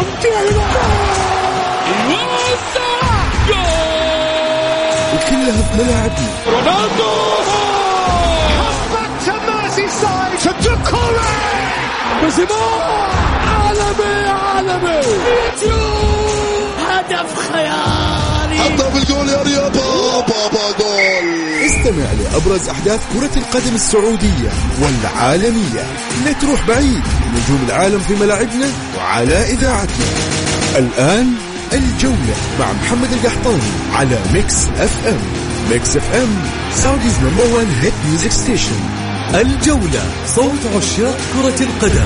وكلها في ملاعبنا. رونالدو عالمي هدف خيالي. حطها بالجول يا رياض. بابا جول. استمع لأبرز أحداث كرة القدم السعودية والعالمية. لا تروح بعيد، نجوم العالم في ملاعبنا وعلى إذاعتنا. الآن الجولة مع محمد القحطاني على ميكس اف ام. ميكس اف ام سعوديز نمبر 1 هيت ميوزك ستيشن. الجولة، صوت عشاق كرة القدم.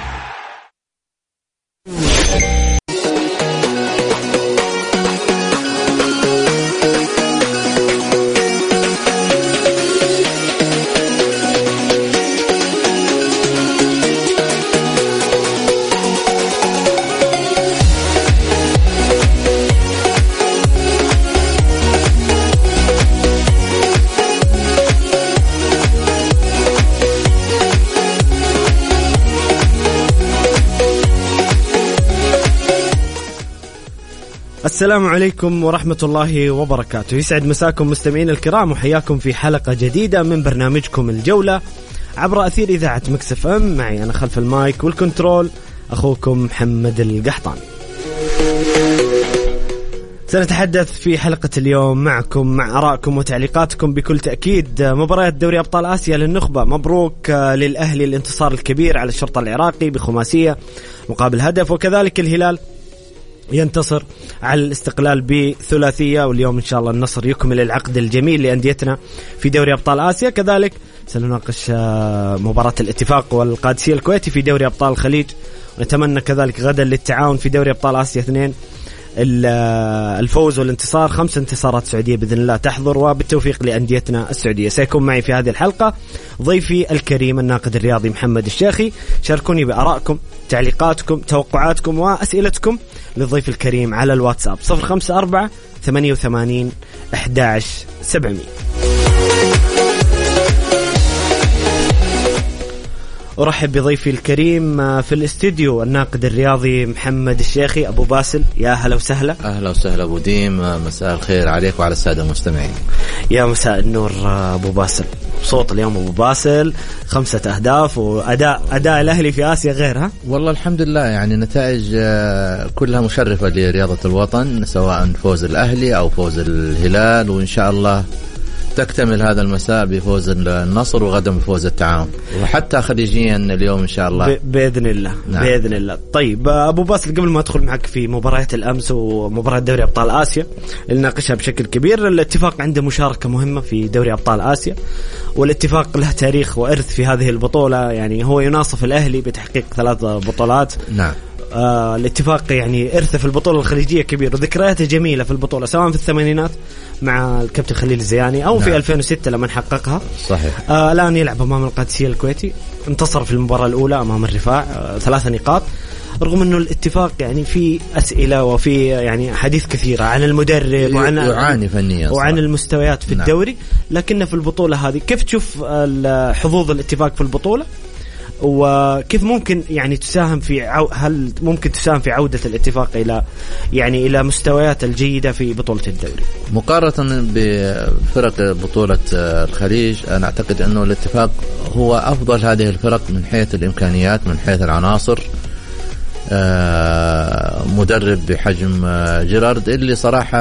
السلام عليكم ورحمة الله وبركاته. يسعد مساكم مستمعين الكرام، وحياكم في حلقة جديدة من برنامجكم الجولة عبر أثير إذاعة ميكس اف ام. معي أنا خلف المايك والكنترول أخوكم محمد القحطاني. سنتحدث في حلقة اليوم معكم مع آرائكم وتعليقاتكم بكل تأكيد. مباريات دوري أبطال آسيا للنخبة، مبروك للأهلي الانتصار الكبير على الشرطة العراقي بخماسية مقابل هدف، وكذلك الهلال ينتصر على الاستقلال بثلاثية، واليوم إن شاء الله النصر يكمل العقد الجميل لأنديتنا في دوري أبطال آسيا. كذلك سنناقش مباراة الاتفاق والقادسية الكويتي في دوري أبطال الخليج، ونتمنى كذلك غدا للتعاون في دوري أبطال آسيا 2 الفوز والانتصار، 5 انتصارات سعودية بإذن الله تحضر، وبالتوفيق لأنديتنا السعودية. سيكون معي في هذه الحلقة ضيفي الكريم الناقد الرياضي محمد الشيخي. شاركوني بآرائكم، تعليقاتكم، توقعاتكم وأسئلتكم للضيف الكريم على الواتساب 054 88 11 700. أرحب بضيفي الكريم في الاستديو الناقد الرياضي محمد الشيخي أبو باسل. يا هلا وسهلا. أهلا وسهلا أبو ديم، مساء الخير عليك وعلى السادة المستمعين. يا مساء النور أبو باسل. صوت اليوم أبو باسل 5 أهداف، وأداء الأهلي في آسيا غيرها. والله الحمد لله، يعني نتائج كلها مشرفة لرياضة الوطن، سواء فوز الأهلي أو فوز الهلال، وإن شاء الله تكتمل هذا المساء بفوز النصر وغدا بفوز التعاون، وحتى خليجيا اليوم إن شاء الله بإذن الله. نعم. بإذن الله. طيب أبو باسل، قبل ما أدخل معك في مباريات الأمس ومباراة دوري أبطال آسيا اللي ناقشها بشكل كبير، الاتفاق عنده مشاركة مهمة في دوري أبطال آسيا، والاتفاق له تاريخ وإرث في هذه البطولة. يعني هو يناصف الأهلي بتحقيق 3 بطولات. نعم. الاتفاق يعني إرث في البطولة الخليجية كبير، وذكرياته جميلة في البطولة، سواء في الثمانينات مع الكابتن خليل الزياني أو في 2006 لما حققها. صحيح. الآن يلعب أمام القادسية الكويتي، انتصر في المباراة الأولى أمام الرفاع 3 نقاط، رغم أنه الاتفاق يعني في أسئلة وفي يعني حديث كثيرة عن المدرب وعن يعاني فنيا وعن المستويات في الدوري. لكن في البطولة هذه كيف تشوف حظوظ الاتفاق في البطولة، وكيف ممكن يعني تساهم في هل ممكن تساهم في عودة الاتفاق إلى مستويات الجيدة في بطولة الدوري مقارنة بفرق بطولة الخليج؟ أنا أعتقد أنه الاتفاق هو أفضل هذه الفرق من حيث الإمكانيات، من حيث العناصر. مدرب بحجم جيرارد اللي صراحة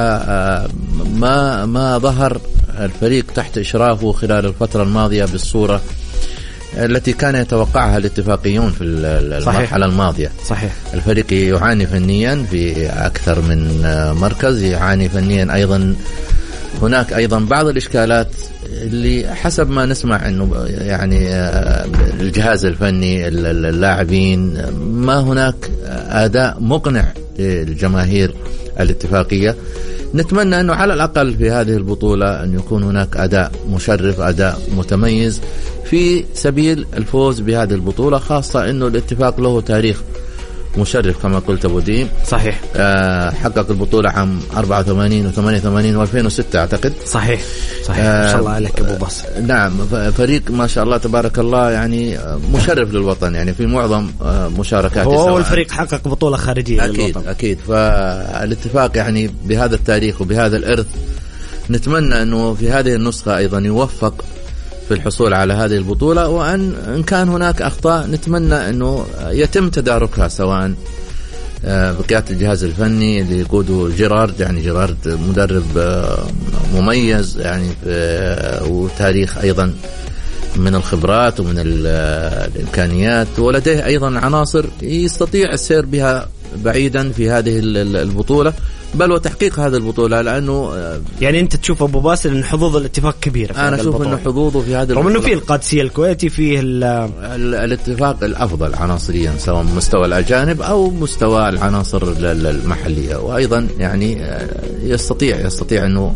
ما ظهر الفريق تحت إشرافه خلال الفترة الماضية بالصورة التي كان يتوقعها الاتفاقيون في المرحلة الماضية. صحيح. الفريق يعاني فنيا في أكثر من مركز، يعاني فنيا أيضا. هناك أيضا بعض الإشكالات اللي حسب ما نسمع أنه يعني الجهاز الفني، اللاعبين، ما هناك أداء مقنع للجماهير الاتفاقية. نتمنى أنه على الأقل في هذه البطولة أن يكون هناك أداء مشرف، أداء متميز في سبيل الفوز بهذه البطولة، خاصة أنه الاتفاق له تاريخ مشرف كما قلت أبو ديم. صحيح. حقق البطولة عام 84 و88 و2006 أعتقد. صحيح ما شاء الله عليك أبو باسل. نعم فريق ما شاء الله تبارك الله يعني مشرف للوطن يعني في معظم مشاركاته. هو أول فريق حقق بطولة خارجية للوطن. أكيد فالاتفاق يعني بهذا التاريخ وبهذا الإرث نتمنى أنه في هذه النسخة أيضا يوفق في الحصول على هذه البطولة، وأن كان هناك أخطاء نتمنى أنه يتم تداركها سواء بقيادة الجهاز الفني اللي يقوده جيرارد. يعني جيرارد مدرب مميز يعني وتاريخ أيضا من الخبرات ومن الإمكانيات، ولديه أيضا عناصر يستطيع السير بها بعيدا في هذه البطولة بل وتحقيق هذه البطولة. لأنه يعني أنت تشوف أبو باسل أن حظوظ الاتفاق كبيرة. أنا أشوف أن حظوظه في هذه البطولة رغم أنه في القادسية الكويتي فيه الاتفاق الأفضل عناصريا سواء مستوى الأجانب أو مستوى العناصر المحلية، وأيضا يعني يستطيع أنه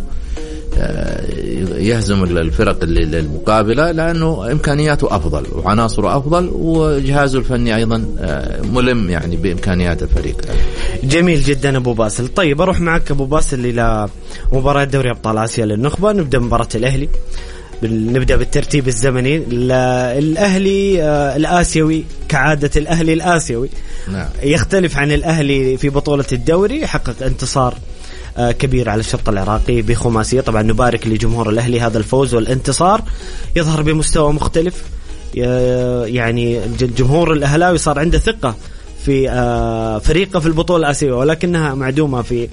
يهزم الفرق المقابلة لأنه إمكانياته أفضل وعناصره أفضل وجهازه الفني أيضا ملم يعني بإمكانيات الفريق. جميل جدا أبو باسل. طيب أروح معك أبو باسل إلى مباراة دوري أبطال آسيا للنخبة. نبدأ مباراة الأهلي، نبدأ بالترتيب الزمني. الأهلي الآسيوي كعادة الأهلي الآسيوي. نعم. يختلف عن الأهلي في بطولة الدوري، حقق انتصار كبير على الشرط العراقي بخماسية. طبعا نبارك لجمهور الأهلي هذا الفوز والانتصار، يظهر بمستوى مختلف. يعني جمهور الأهلاوي صار عنده ثقة في فريقه في البطولة الآسيوية، ولكنها معدومة في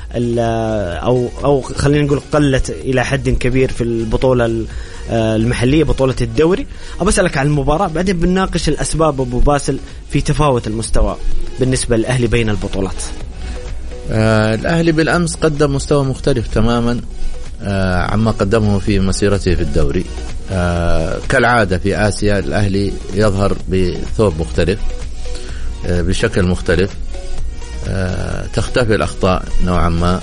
أو خلينا نقول قلت إلى حد كبير في البطولة المحلية بطولة الدوري. أبسألك عن المباراة بعدين بنناقش الأسباب أبو باسل في تفاوت المستوى بالنسبة للأهلي بين البطولات. الأهلي بالأمس قدم مستوى مختلف تماما عما قدمه في مسيرته في الدوري. كالعادة في آسيا الأهلي يظهر بثوب مختلف بشكل مختلف، تختفي الأخطاء نوعا ما.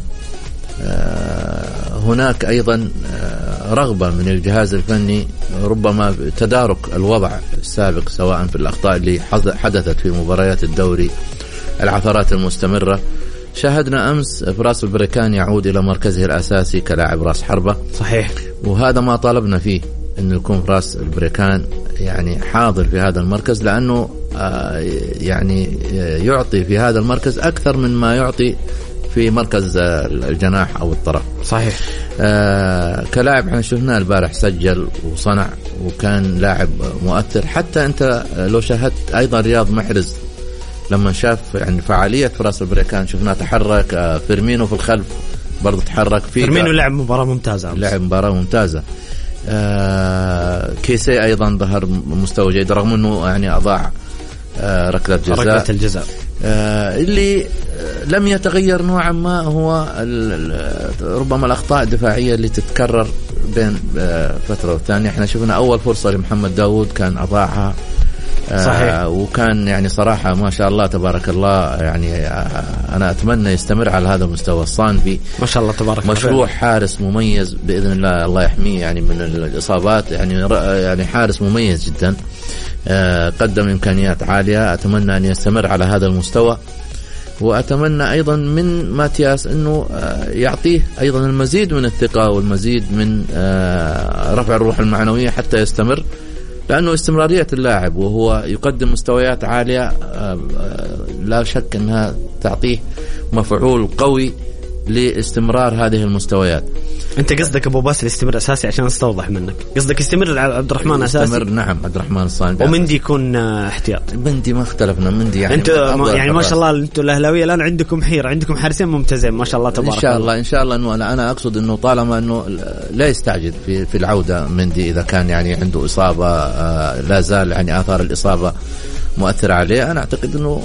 هناك أيضا رغبة من الجهاز الفني ربما تدارك الوضع السابق سواء في الأخطاء اللي حدثت في مباريات الدوري، العثرات المستمرة. شاهدنا أمس فراس البريكان يعود إلى مركزه الأساسي كلاعب رأس حربة. صحيح. وهذا ما طالبنا فيه، أنه يكون فراس البريكان يعني حاضر في هذا المركز، لأنه يعني يعطي في هذا المركز أكثر من ما يعطي في مركز الجناح أو الطرف. صحيح. كلاعب احنا شفناه البارح سجل وصنع وكان لاعب مؤثر. حتى أنت لو شاهدت أيضا رياض محرز لما شاف يعني فعالية فراس البريكان شفناه تحرك. فيرمينو في الخلف برضو تحرك فيه. فيرمينو لعب مباراة ممتازة. كيسي أيضا ظهر مستوى جيد رغم أنه يعني أضاع ركلة الجزاء. اللي لم يتغير نوعا ما هو ربما الأخطاء الدفاعية اللي تتكرر بين فترة والثانية. احنا شفنا أول فرصة لمحمد داود كان أضاعها. صحيح. وكان يعني صراحة ما شاء الله تبارك الله يعني أنا أتمنى يستمر على هذا المستوى. الصانبي ما شاء الله تبارك الله مشروع حارس مميز بإذن الله، الله يحميه يعني من الإصابات. يعني حارس مميز جدا، قدم إمكانيات عالية. أتمنى أن يستمر على هذا المستوى، وأتمنى أيضا من ماتياس أنه يعطيه أيضا المزيد من الثقة والمزيد من رفع الروح المعنوية حتى يستمر، لأنه استمرارية اللاعب وهو يقدم مستويات عالية لا شك أنها تعطيه مفعول قوي لاستمرار هذه المستويات. أنت قصدك أبو باسل يستمر أساسي عشان استوضح منك، قصدك يستمر عبد الرحمن أساسي؟ نعم عبد الرحمن الصانبي، ومندي يكون احتياط. مندي ما اختلفنا، مندي يعني أنت يعني ما شاء الله أنتوا الأهلاوية الآن عندكم حيرة، عندكم حارسين ممتازين ما شاء الله تبارك الله. إن شاء الله إنه أنا أقصد إنه طالما إنه لا يستعجل في العودة مندي إذا كان يعني عنده إصابة لا زال يعني آثار الإصابة مؤثرة عليه. أنا أعتقد إنه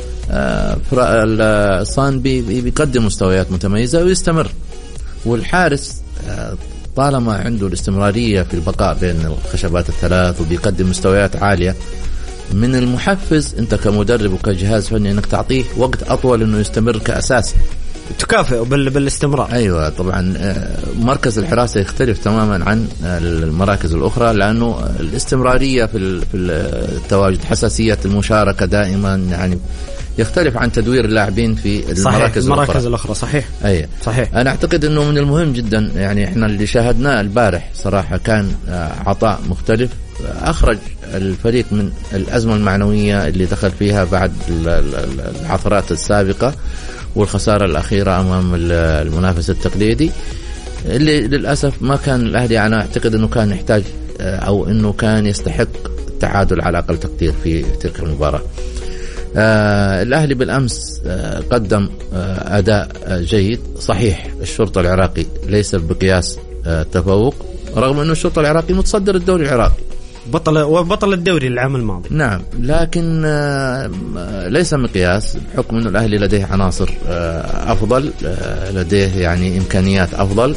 الصانبي بيقدم مستويات متميزة ويستمر، والحارس طالما عنده الاستمرارية في البقاء بين الخشبات الثلاث وبيقدم مستويات عالية، من المحفز أنت كمدرب وكجهاز فني أنك تعطيه وقت أطول أنه يستمر كأساس، تكافئ بالاستمرار. أيوة طبعا. مركز الحراسة يختلف تماما عن المراكز الأخرى، لأنه الاستمرارية في التواجد، حساسية المشاركة دائما، يعني يختلف عن تدوير اللاعبين في المراكز الأخرى. صحيح. صحيح. أنا أعتقد أنه من المهم جدا، يعني إحنا اللي شاهدناه البارح صراحة كان عطاء مختلف، أخرج الفريق من الأزمة المعنوية اللي دخل فيها بعد العثرات السابقة والخسارة الأخيرة أمام المنافس التقليدي اللي للأسف ما كان الأهلي. أنا أعتقد أنه كان يحتاج أو أنه كان يستحق التعادل على أقل تقدير في تلك المباراة. الأهلي بالأمس قدم أداء جيد. صحيح الشرطة العراقي ليس بقياس تفوق، رغم أنه الشرطة العراقي متصدر الدوري العراقي، بطل الدوري العام الماضي. نعم، لكن ليس مقياس بحكم أنه الأهلي لديه عناصر أفضل، لديه يعني إمكانيات أفضل.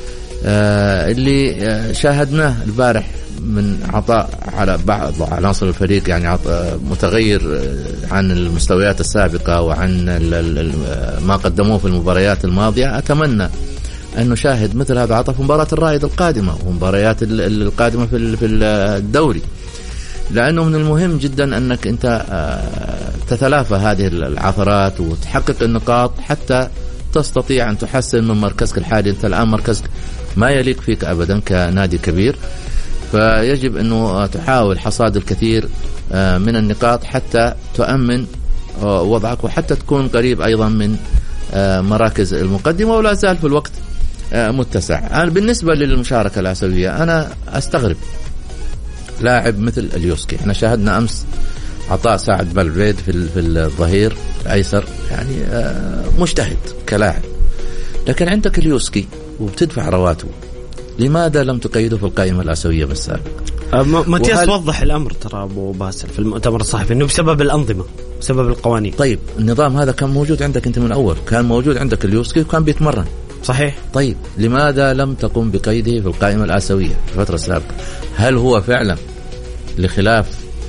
اللي شاهدناه البارح من عطاء على بعض عناصر الفريق يعني متغير عن المستويات السابقة وعن ما قدموه في المباريات الماضية. أتمنى أن نشاهد مثل هذا العطاء في مباراة الرائد القادمة ومباريات القادمة في الدوري، لأنه من المهم جدا أنك أنت تتلافى هذه العثرات وتحقق النقاط حتى تستطيع أن تحسن من مركزك الحالي. أنت الآن مركزك ما يليق فيك أبدا كنادي كبير، فيجب أنه تحاول حصاد الكثير من النقاط حتى تؤمن وضعك وحتى تكون قريب أيضا من مراكز المقدمة، ولا زال في الوقت متسع. أنا بالنسبة للمشاركة الآسيوية أنا أستغرب لاعب مثل اليوسكي. احنا شاهدنا أمس عطاء ساعد بلفيد في الظهير الأيسر، يعني مجتهد كلاعب، لكن عندك اليوسكي وبتدفع رواتبه، لماذا لم تقيده في القائمة الآسيوية بالسابق؟ ماتياس وضح الأمر ترى أبو باسل في المؤتمر الصحفي أنه بسبب الأنظمة، بسبب القوانين. طيب النظام هذا كان موجود عندك أنت من أول، كان موجود عندك اليوسكي وكان بيتمرن. صحيح. طيب لماذا لم تقم بقيده في القائمة الآسيوية في الفترة السابقة؟ هل هو فعلا لخلاف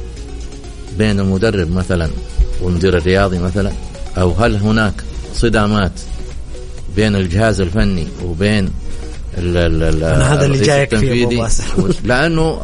بين المدرب مثلا والمدير الرياضي مثلا، أو هل هناك صدامات بين الجهاز الفني وبين هذا اللي جايك فيه لأنه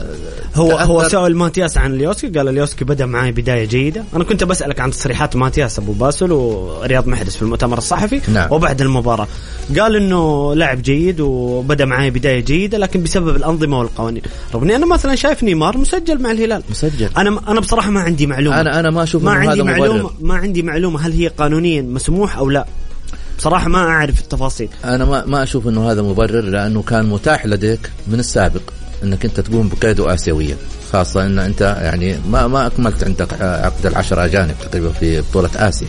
هو سأل ماتياس عن اليوسكي، قال اليوسكي بدأ معي بداية جيدة. أنا كنت بسألك عن تصريحات ماتياس أبو باسل ورياض محرز في المؤتمر الصحفي. نعم. وبعد المباراة قال إنه لاعب جيد وبدأ معي بداية جيدة، لكن بسبب الأنظمة والقوانين. رغم أني أنا مثلا شايف نيمار مسجل مع الهلال، مسجل. أنا بصراحة ما عندي معلومة، أنا ما أشوف ما عندي معلومة هل هي قانونيا مسموح أو لا. بصراحة ما أعرف التفاصيل. أنا ما أشوف إنه هذا مبرر، لأنه كان متاح لديك من السابق إنك أنت تقوم بقيده آسيوية، خاصة إن أنت يعني ما أكملت عندك عقد 10 أجانب تقريبا في بطولة آسيا.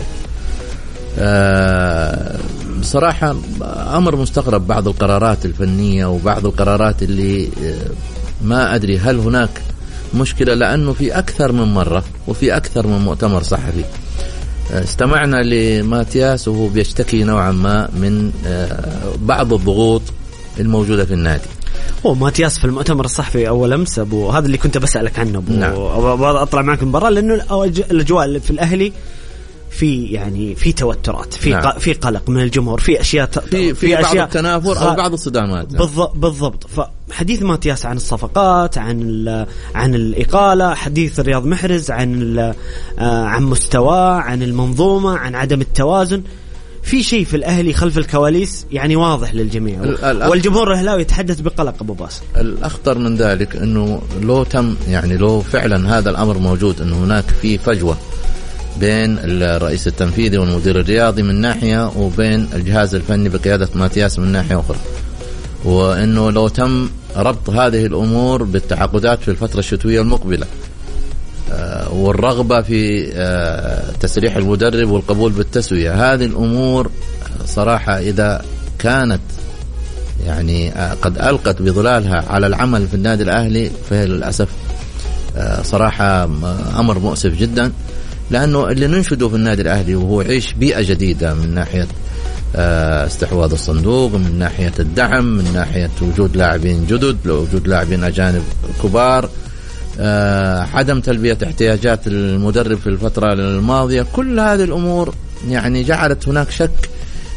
بصراحة أمر مستغرب بعض القرارات الفنية وبعض القرارات اللي ما أدري هل هناك مشكلة، لأنه في أكثر من مرة وفي أكثر من مؤتمر صحفي استمعنا لماتياس وهو بيشتكي نوعا ما من بعض الضغوط الموجودة في النادي. ماتياس في المؤتمر الصحفي أول أمس هذا اللي كنت بسألك عنه. نعم. أطلع معك المباراة لأنه الأجواء في الأهلي في توترات، في قلق من الجمهور، في أشياء في بعض التنافر أو بعض الصدامات. بالضبط. فحديث ماتياس عن الصفقات، عن الإقالة، حديث رياض محرز عن مستوى، عن المنظومة، عن عدم التوازن. في شيء في الأهلي خلف الكواليس يعني واضح للجميع، والجمهور الأهلاوي يتحدث بقلق أبو باسل. الأخطر من ذلك أنه لو فعلا هذا الأمر موجود، أنه هناك في فجوة بين الرئيس التنفيذي والمدير الرياضي من ناحية، وبين الجهاز الفني بقيادة ماتياس من ناحية أخرى، وأنه لو تم ربط هذه الأمور بالتعاقدات في الفترة الشتوية المقبلة والرغبة في تسريح المدرب والقبول بالتسوية، هذه الأمور صراحة إذا كانت يعني قد ألقت بظلالها على العمل في النادي الأهلي، فهي للأسف صراحة أمر مؤسف جدا. لأنه اللي ننشده في النادي الأهلي وهو عيش بيئة جديدة من ناحية استحواذ الصندوق، من ناحية الدعم، من ناحية وجود لاعبين جدد، وجود لاعبين أجانب كبار، عدم تلبية احتياجات المدرب في الفترة الماضية. كل هذه الأمور يعني جعلت هناك شك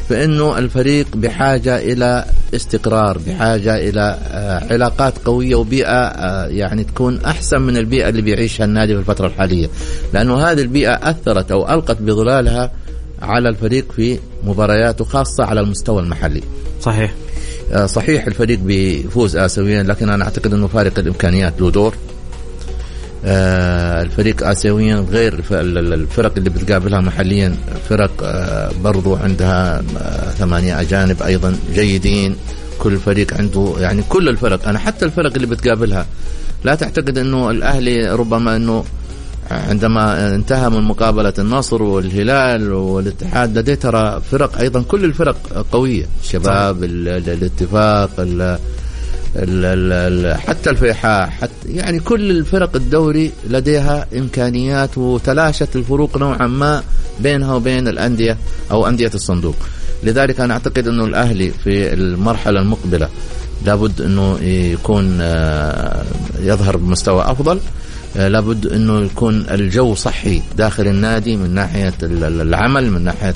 فإنه الفريق بحاجة إلى استقرار، بحاجة إلى علاقات قوية وبيئة يعني تكون أحسن من البيئة اللي بيعيشها النادي في الفترة الحالية، لأنه هذه البيئة أثرت أو ألقت بظلالها على الفريق في مبارياته خاصة على المستوى المحلي. صحيح الفريق بيفوز آسيويا، لكن أنا أعتقد أنه فارق الإمكانيات له دور. الفريق آسيويا غير الفرق اللي بتقابلها محليا، فرق برضو عندها 8 أجانب أيضا جيدين. كل فريق عنده يعني كل الفرق، أنا حتى الفرق اللي بتقابلها لا تعتقد أنه الأهلي ربما أنه عندما انتهى من مقابلة النصر والهلال والاتحاد لديه ترى فرق أيضا كل الفرق قوية، الشباب الاتفاق حتى الفيحاء، حتى يعني كل الفرق الدوري لديها إمكانيات، وتلاشت الفروق نوعا ما بينها وبين الأندية أو أندية الصندوق. لذلك أنا أعتقد أنه الأهلي في المرحلة المقبلة لابد أنه يكون يظهر بمستوى أفضل، لابد أنه يكون الجو صحي داخل النادي من ناحية العمل، من ناحية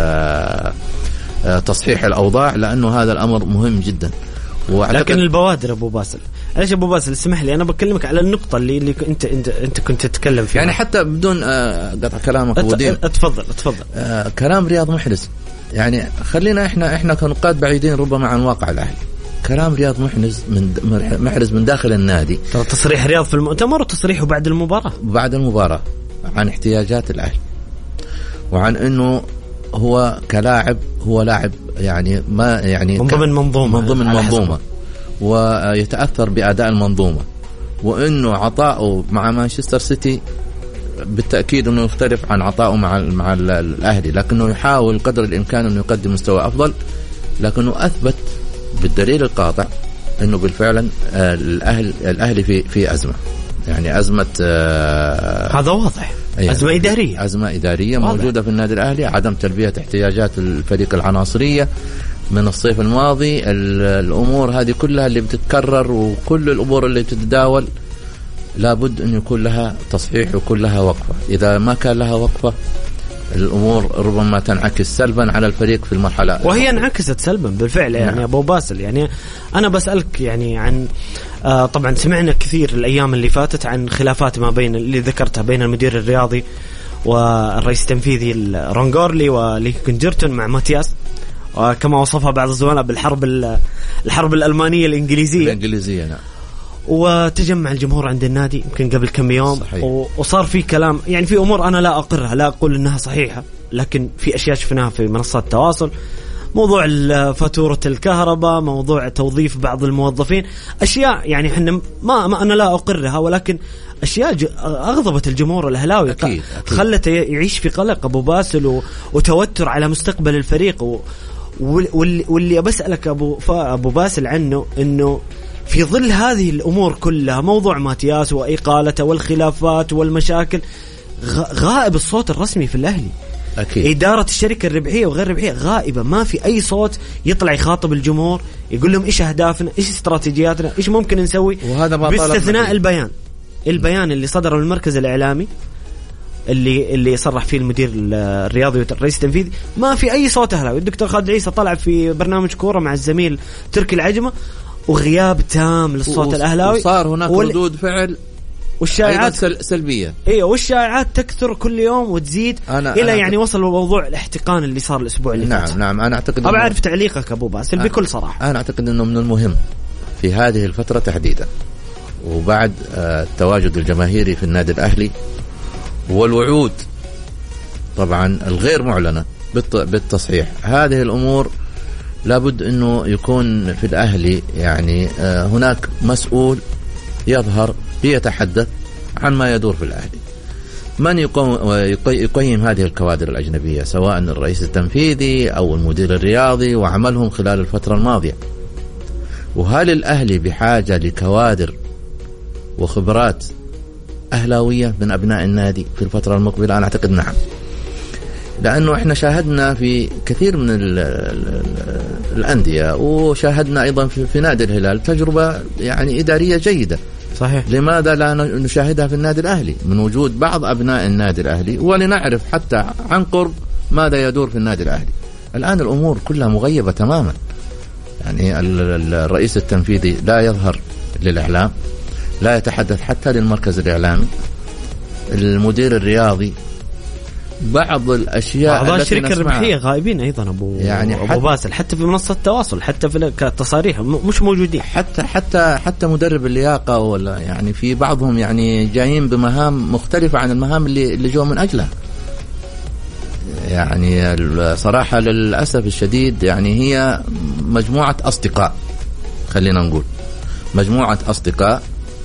تصحيح الأوضاع، لأنه هذا الأمر مهم جدا. لكن البوادر أبو باسل، ليش أبو باسل اسمح لي أنا بكلمك على النقطة اللي أنت كنت تتكلم فيها، يعني حتى بدون قطع كلامك ودين. اتفضل. كلام رياض محرز، يعني خلينا احنا كنقاد بعيدين ربما عن واقع الأهلي. كلام رياض محرز من داخل النادي، تصريح رياض في المؤتمر وتصريحه بعد المباراة عن احتياجات الأهلي، وعن انه هو كلاعب هو لاعب يعني ما يعني من ضمن منظومة ويتأثر بأداء المنظومة، وانه عطاؤه مع مانشستر سيتي بالتأكيد انه يختلف عن عطاؤه مع الأهلي، لكنه يحاول قدر الإمكان انه يقدم مستوى أفضل، لكنه أثبت بالدليل القاطع انه بالفعل الأهلي في أزمة، يعني أزمة هذا واضح، أزمة إدارية موجودة في النادي الأهلي، عدم تلبية احتياجات الفريق العناصرية من الصيف الماضي. الأمور هذه كلها اللي بتتكرر وكل الأمور اللي بتتداول لابد أن يكون لها تصحيح ويكون لها وقفة. إذا ما كان لها وقفة الأمور ربما تنعكس سلبا على الفريق في المرحلة، وهي انعكست سلبا بالفعل. يعني أبو باسل، يعني أنا بسألك يعني عن طبعا سمعنا كثير الأيام اللي فاتت عن خلافات ما بين اللي ذكرتها بين المدير الرياضي والرئيس التنفيذي رونغورلي وليكنجرتون مع ماتياس، وكما وصفها بعض الزملاء الحرب الألمانية الإنجليزية. نعم. وتجمع الجمهور عند النادي يمكن قبل كم يوم، وصار في كلام، يعني في أمور أنا لا أقرها، لا أقول إنها صحيحة، لكن في أشياء شفناها في منصات التواصل، موضوع فاتورة الكهرباء، موضوع توظيف بعض الموظفين، أشياء يعني إحنا ما أنا لا أقرها، ولكن أشياء أغضبت الجمهور الأهلاوي، أكيد. خلته يعيش في قلق أبو باسل وتوتر على مستقبل الفريق. واللي بسألك أبو باسل عنه إنه في ظل هذه الأمور كلها، موضوع ماتياس وإقالته والخلافات والمشاكل، غائب الصوت الرسمي في الأهلي. أكيد. إدارة الشركة الربحية وغير الربحية غائبة، ما في أي صوت يطلع يخاطب الجمهور يقول لهم إيش أهدافنا، إيش استراتيجياتنا، إيش ممكن نسوي، باستثناء البيان اللي صدر من المركز الإعلامي اللي صرح فيه المدير الرياضي والرئيس التنفيذي. ما في أي صوت أهلاوي. الدكتور خالد عيسى طلع في برنامج كورة مع الزميل تركي العجمة، وغياب تام للصوت الأهلاوي، وصار هناك ردود فعل والشائعات سلبية. والشائعات تكثر كل يوم وتزيد إلى يعني وصل موضوع الاحتقان اللي صار الأسبوع اللي فات. نعم أنا أعتقد أبغى أعرف تعليقك أبو باسل بكل صراحة. أنا أعتقد أنه من المهم في هذه الفترة تحديدا، وبعد التواجد الجماهيري في النادي الأهلي والوعود طبعا الغير معلنة بالتصحيح، هذه الأمور لابد أنه يكون في الأهلي يعني هناك مسؤول يظهر ليتحدث عن ما يدور في الأهلي، من يقيم هذه الكوادر الأجنبية، سواء الرئيس التنفيذي أو المدير الرياضي وعملهم خلال الفترة الماضية. وهل الأهلي بحاجة لكوادر وخبرات أهلاوية من أبناء النادي في الفترة المقبلة؟ أنا أعتقد نعم، لأنه إحنا شاهدنا في كثير من الأندية، وشاهدنا أيضا في نادي الهلال تجربة يعني إدارية جيدة. صحيح. لماذا لا نشاهدها في النادي الأهلي من وجود بعض أبناء النادي الأهلي، ولنعرف حتى عن قرب ماذا يدور في النادي الأهلي؟ الآن الأمور كلها مغيبة تماما. يعني الرئيس التنفيذي لا يظهر للإعلام، لا يتحدث حتى للمركز الإعلامي. المدير الرياضي بعض الأشياء أعضاء الشركة الربحية غائبين أيضا أبو باسل، حتى في منصة التواصل، حتى في التصاريح مش موجودين. حتى مدرب اللياقة ولا يعني في بعضهم يعني جايين بمهام مختلفة عن المهام اللي جو من أجلها. يعني صراحة للأسف الشديد يعني هي مجموعة أصدقاء، خلينا نقول مجموعة أصدقاء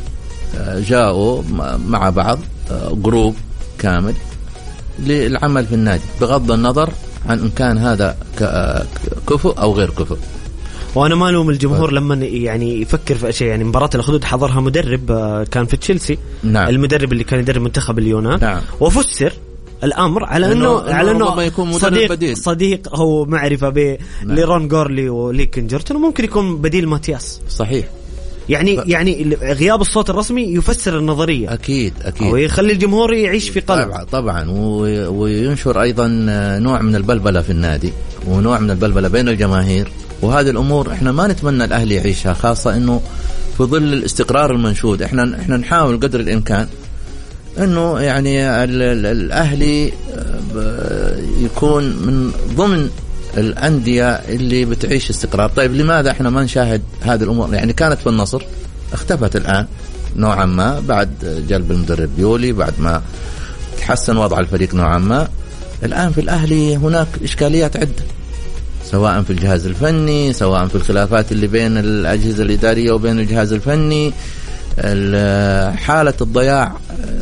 جاءوا مع بعض، جروب كامل للعمل في النادي، بغض النظر عن إن كان هذا كفؤ أو غير كفؤ. وأنا ما ألوم الجمهور لما يعني يفكر في أشياء. يعني مباراة الأخدود حضرها مدرب كان في تشيلسي، نعم. المدرب اللي كان يدرب منتخب اليونان، نعم. وفسر الأمر على أنه صديق أو معرفة لرون غورلي وليكنجرتون، وممكن يكون بديل ماتياس. صحيح. يعني غياب الصوت الرسمي يفسر النظرية. أكيد ويخلي الجمهور يعيش في قلق طبعا وينشر أيضا نوع من البلبلة في النادي، ونوع من البلبلة بين الجماهير. وهذه الأمور إحنا ما نتمنى الأهلي يعيشها، خاصة إنه في ظل الاستقرار المنشود. إحنا نحاول قدر الإمكان إنه يعني الأهلي يكون من ضمن الأندية اللي بتعيش استقرار. طيب لماذا إحنا ما نشاهد هذه الأمور؟ يعني كانت في النصر، اختفت الآن نوعا ما بعد جلب المدرب بيولي، بعد ما تحسن وضع الفريق نوعا ما. الآن في الأهلي هناك إشكاليات عدة، سواء في الجهاز الفني، سواء في الخلافات اللي بين الأجهزة الإدارية وبين الجهاز الفني، حالة الضياع،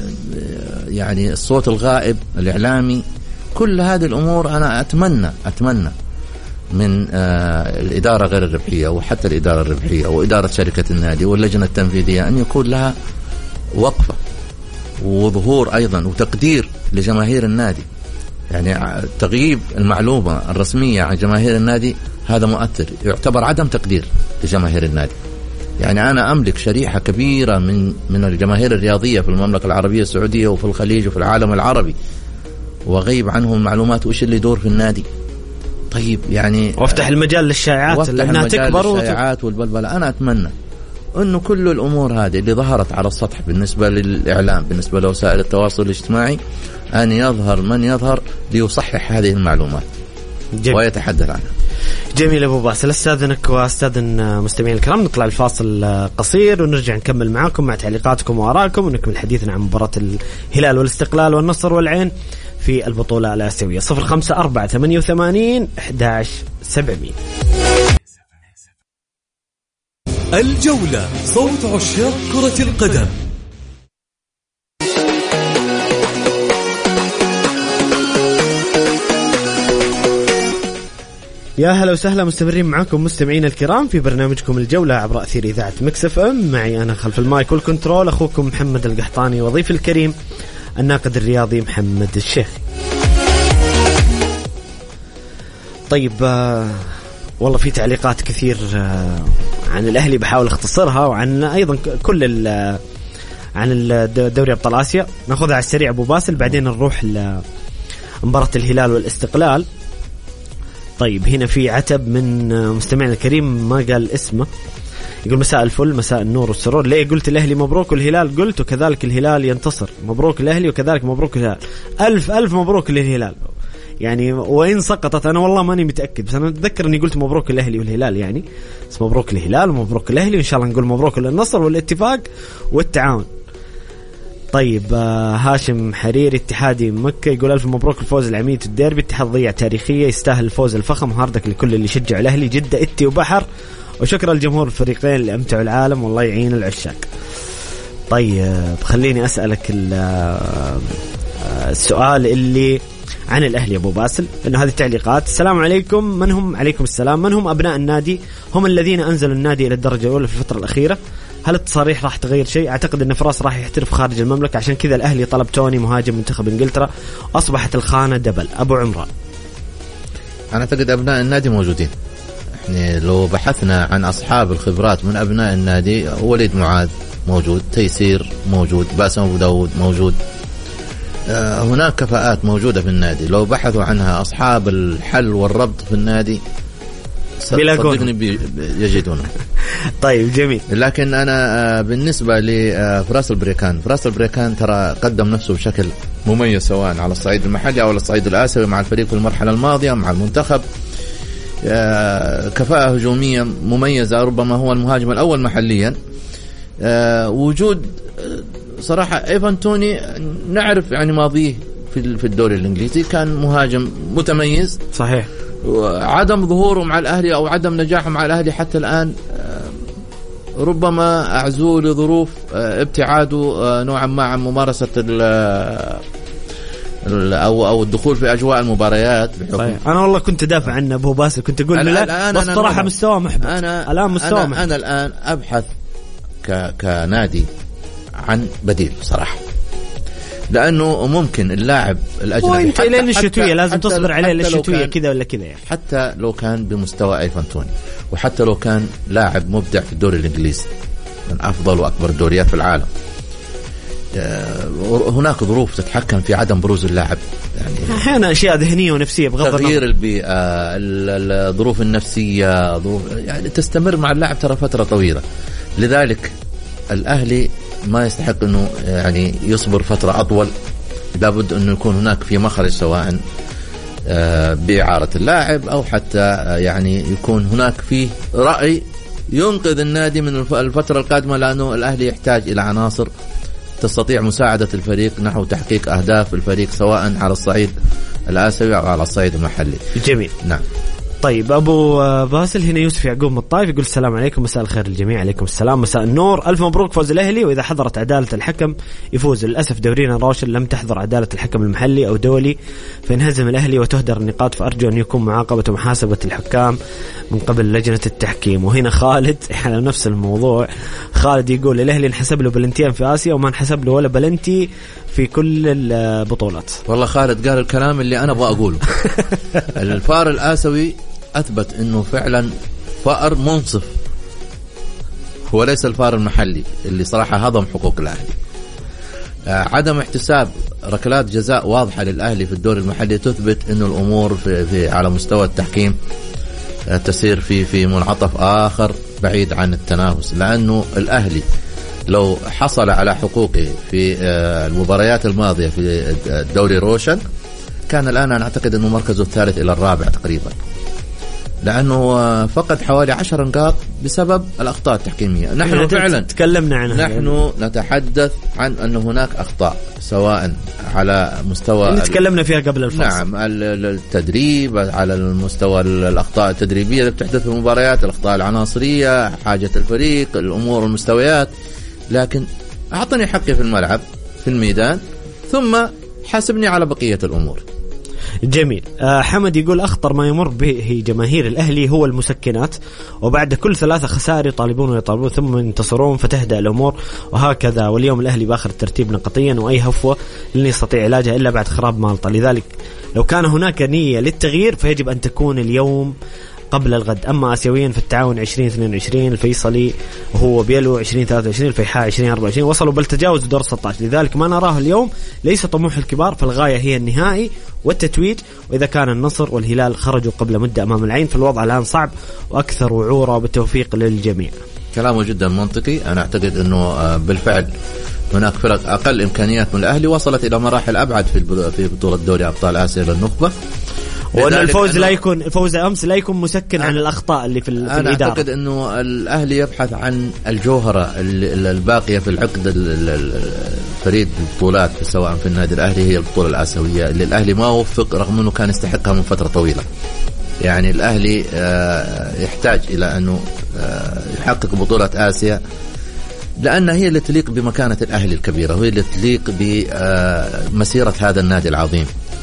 يعني الصوت الغائب الإعلامي. كل هذه الأمور أنا أتمنى من الإدارة غير الربحية، وحتى الإدارة الربحية وإدارة شركة النادي واللجنة التنفيذية أن يكون لها وقفة وظهور أيضا وتقدير لجماهير النادي. يعني تغييب المعلومة الرسمية عن جماهير النادي هذا مؤثر، يعتبر عدم تقدير لجماهير النادي. يعني أنا أملك شريحة كبيرة من الجماهير الرياضية في المملكة العربية السعودية وفي الخليج وفي العالم العربي، وغيب عنهم المعلومات وإيش اللي يدور في النادي. طيب يعني وافتح المجال للشائعات لأنها تكبر الشائعات والبلبلة. أنا أتمنى أنه كل الأمور هذه اللي ظهرت على السطح بالنسبة للإعلام، بالنسبة لوسائل التواصل الاجتماعي، أن يظهر من يظهر ليصحح هذه المعلومات ويتحدث عنها. جميل أبو باسل، استاذنك واستاذن مستمعين الكرام نطلع الفاصل قصير ونرجع نكمل معكم مع تعليقاتكم وآرائكم ونكمل حديثنا عن مباراة الهلال والاستقلال والنصر والعين في البطولة الآسيوية. 0548811700. الجولة، صوت عشاق كرة القدم. يا هلا وسهلا، مستمرين معكم مستمعين الكرام في برنامجكم الجولة عبر أثير إذاعة ميكس اف ام. معي أنا خلف المايك والكنترول أخوكم محمد القحطاني، وضيف الكريم الناقد الرياضي محمد الشيخ. طيب والله في تعليقات كثير عن الأهلي بحاول اختصرها، وعن أيضا كل عن الدوري أبطال آسيا ناخذها على السريع أبو باسل، بعدين نروح لمباراة الهلال والاستقلال. طيب هنا في عتب من مستمعنا الكريم ما قال اسمه، يقول مساء الفل، مساء النور والسرور. ليه قلت الأهلي مبروك والهلال قلت وكذلك الهلال ينتصر؟ مبروك الأهلي وكذلك مبروك الهلال. ألف مبروك للهلال. يعني وإن سقطت أنا والله ماني متأكد، بس أنا أتذكر أني قلت مبروك الأهلي والهلال، يعني بس مبروك الهلال ومبروك الأهلي، وإن شاء الله نقول مبروك للنصر والاتفاق والتعاون. طيب هاشم حريري اتحادي مكة يقول ألف مبروك الفوز العميد الديربي، اتحاد ضيع تاريخية يستاهل الفوز الفخم، هاردك لكل اللي شجع الأهلي، جدة إتي وبحر، وشكرا لجمهور الفريقين اللي أمتعوا العالم، والله يعين العشاق. طيب خليني أسألك السؤال اللي عن الأهلي أبو باسل، إنه هذه التعليقات. السلام عليكم، من هم؟ عليكم السلام. من هم أبناء النادي؟ هم الذين أنزلوا النادي إلى الدرجة الأولى في الفترة الأخيرة. هل التصاريح راح تغير شيء؟ أعتقد أن فراس راح يحترف خارج المملكة، عشان كذا الأهلي طلب توني مهاجم منتخب إنجلترا، أصبحت الخانة دبل. أبو عمران. أنا أعتقد أبناء النادي موجودين. يعني لو بحثنا عن أصحاب الخبرات من أبناء النادي، وليد معاذ موجود، تيسير موجود، باسم أبو داود موجود، هناك كفاءات موجودة في النادي، لو بحثوا عنها أصحاب الحل والربط في النادي صدقني يجدونه. طيب جميل. لكن أنا بالنسبة لفراس البريكان ترى قدم نفسه بشكل مميز سواء على الصعيد المحلي أو على الصعيد الآسيوي مع الفريق في المرحلة الماضية مع المنتخب. كفاءة هجومية مميزة، ربما هو المهاجم الأول محليا. وجود صراحة إيفان توني نعرف يعني ماضيه في الدوري الإنجليزي، كان مهاجم متميز صحيح. عدم ظهوره مع الأهلي أو عدم نجاحه مع الأهلي حتى الآن ربما أعزوه لظروف ابتعاده نوعا ما عن ممارسة أو الدخول في أجواء المباريات. طيب. أنا والله كنت دافع عنه أبو باسل، كنت أقول لا بس صراحة مستوى محبط. أنا الآن أبحث كنادي عن بديل صراحة، لأنه ممكن اللاعب الأجنبي وانت لين الشتوية لازم تصبر عليه للشتوية كذا ولا كذا يعني. حتى لو كان بمستوى ايفان توني، وحتى لو كان لاعب مبدع في الدوري الإنجليزي من أفضل وأكبر الدوريات في العالم، هناك ظروف تتحكم في عدم بروز اللاعب، يعني أحيانا أشياء ذهنية ونفسية بغض النظر، تغيير البيئة، الظروف النفسية، يعني تستمر مع اللاعب ترى فترة طويلة. لذلك الأهلي ما يستحق أنه يعني يصبر فترة أطول، لابد أنه يكون هناك في مخرج سواء بإعارة اللاعب أو حتى يعني يكون هناك فيه رأي ينقذ النادي من الفترة القادمة، لأنه الأهلي يحتاج إلى عناصر تستطيع مساعدة الفريق نحو تحقيق أهداف الفريق سواء على الصعيد الآسيوي أو على الصعيد المحلي. جميل. نعم. طيب أبو باسل، هنا يوسف يعقوب من الطائف يقول السلام عليكم، مساء الخير الجميع. عليكم السلام، مساء النور. ألف مبروك فوز الأهلي، وإذا حضرت عدالة الحكم يفوز. للأسف دورينا الروشن لم تحضر عدالة الحكم المحلي أو دولي، فينهزم الأهلي وتهدر النقاط، فأرجو أن يكون معاقبة ومحاسبة الحكام من قبل لجنة التحكيم. وهنا خالد على نفس الموضوع، خالد يقول الأهلي انحسب له بلنتيان في آسيا وما انحسب له ولا بلنتي في كل البطولات. والله خالد قال الكلام اللي أنا أبغى أقوله. الفار الآسيوي أثبت أنه فعلا فأر منصف، هو ليس الفار المحلي اللي صراحة هضم حقوق الأهلي. عدم احتساب ركلات جزاء واضحة للأهلي في الدور المحلي تثبت أنه الأمور في على مستوى التحكيم تسير في منعطف آخر بعيد عن التنافس، لأنه الأهلي لو حصل على حقوقه في المباريات الماضية في الدوري روشن كان الآن أنا أعتقد أنه مركزه الثالث إلى الرابع تقريبا، لأنه فقد حوالي 10 نقاط بسبب الأخطاء التحكيمية. نحن فعلا تكلمنا عنها، نحن نتحدث عن أن هناك أخطاء سواء على مستوى اللي تكلمنا فيها قبل الفصل، نعم، التدريب، على المستوى الأخطاء التدريبية اللي بتحدث في المباريات، الأخطاء العناصرية، حاجة الفريق، الأمور والمستويات. لكن أعطني حقي في الملعب في الميدان ثم حاسبني على بقية الأمور. جميل. حمد يقول أخطر ما يمر به جماهير الأهلي هو المسكنات، وبعد كل 3 خسائر يطالبون ثم ينتصرون فتهدأ الأمور، وهكذا. واليوم الأهلي بآخر الترتيب نقطيا، وأي هفوة لن يستطيع علاجها إلا بعد خراب مالطا. لذلك لو كان هناك نية للتغيير فيجب أن تكون اليوم قبل الغد. أما آسيويا في التعاون 2022 الفيصلي وهو بيلو 2023 الفيحاء 2024 وصلوا بل تجاوز دور 16. لذلك ما نراه اليوم ليس طموح الكبار، فالغاية هي النهائي والتتويج. وإذا كان النصر والهلال خرجوا قبل مدة أمام العين فالوضع الآن صعب وأكثر وعورة، بالتوفيق للجميع. كلامه جدا منطقي. أنا أعتقد أنه بالفعل هناك فرق أقل إمكانيات من الأهلي وصلت إلى مراحل أبعد في بطولة دوري أبطال آسيا للنخبة، وأن الفوز أمس لا يكون مسكن عن الأخطاء اللي في الإدارة. أنا أعتقد أنه الأهلي يبحث عن الجوهرة الباقية في العقد الفريد البطولات سواء في النادي الأهلي، هي البطولة الآسيوية اللي الأهلي ما وفق رغم أنه كان يستحقها من فترة طويلة. يعني الأهلي يحتاج إلى أنه يحقق بطولة آسيا، لأنها هي اللي تليق بمكانة الأهلي الكبيرة، وهي اللي تليق بمسيرة هذا النادي العظيم.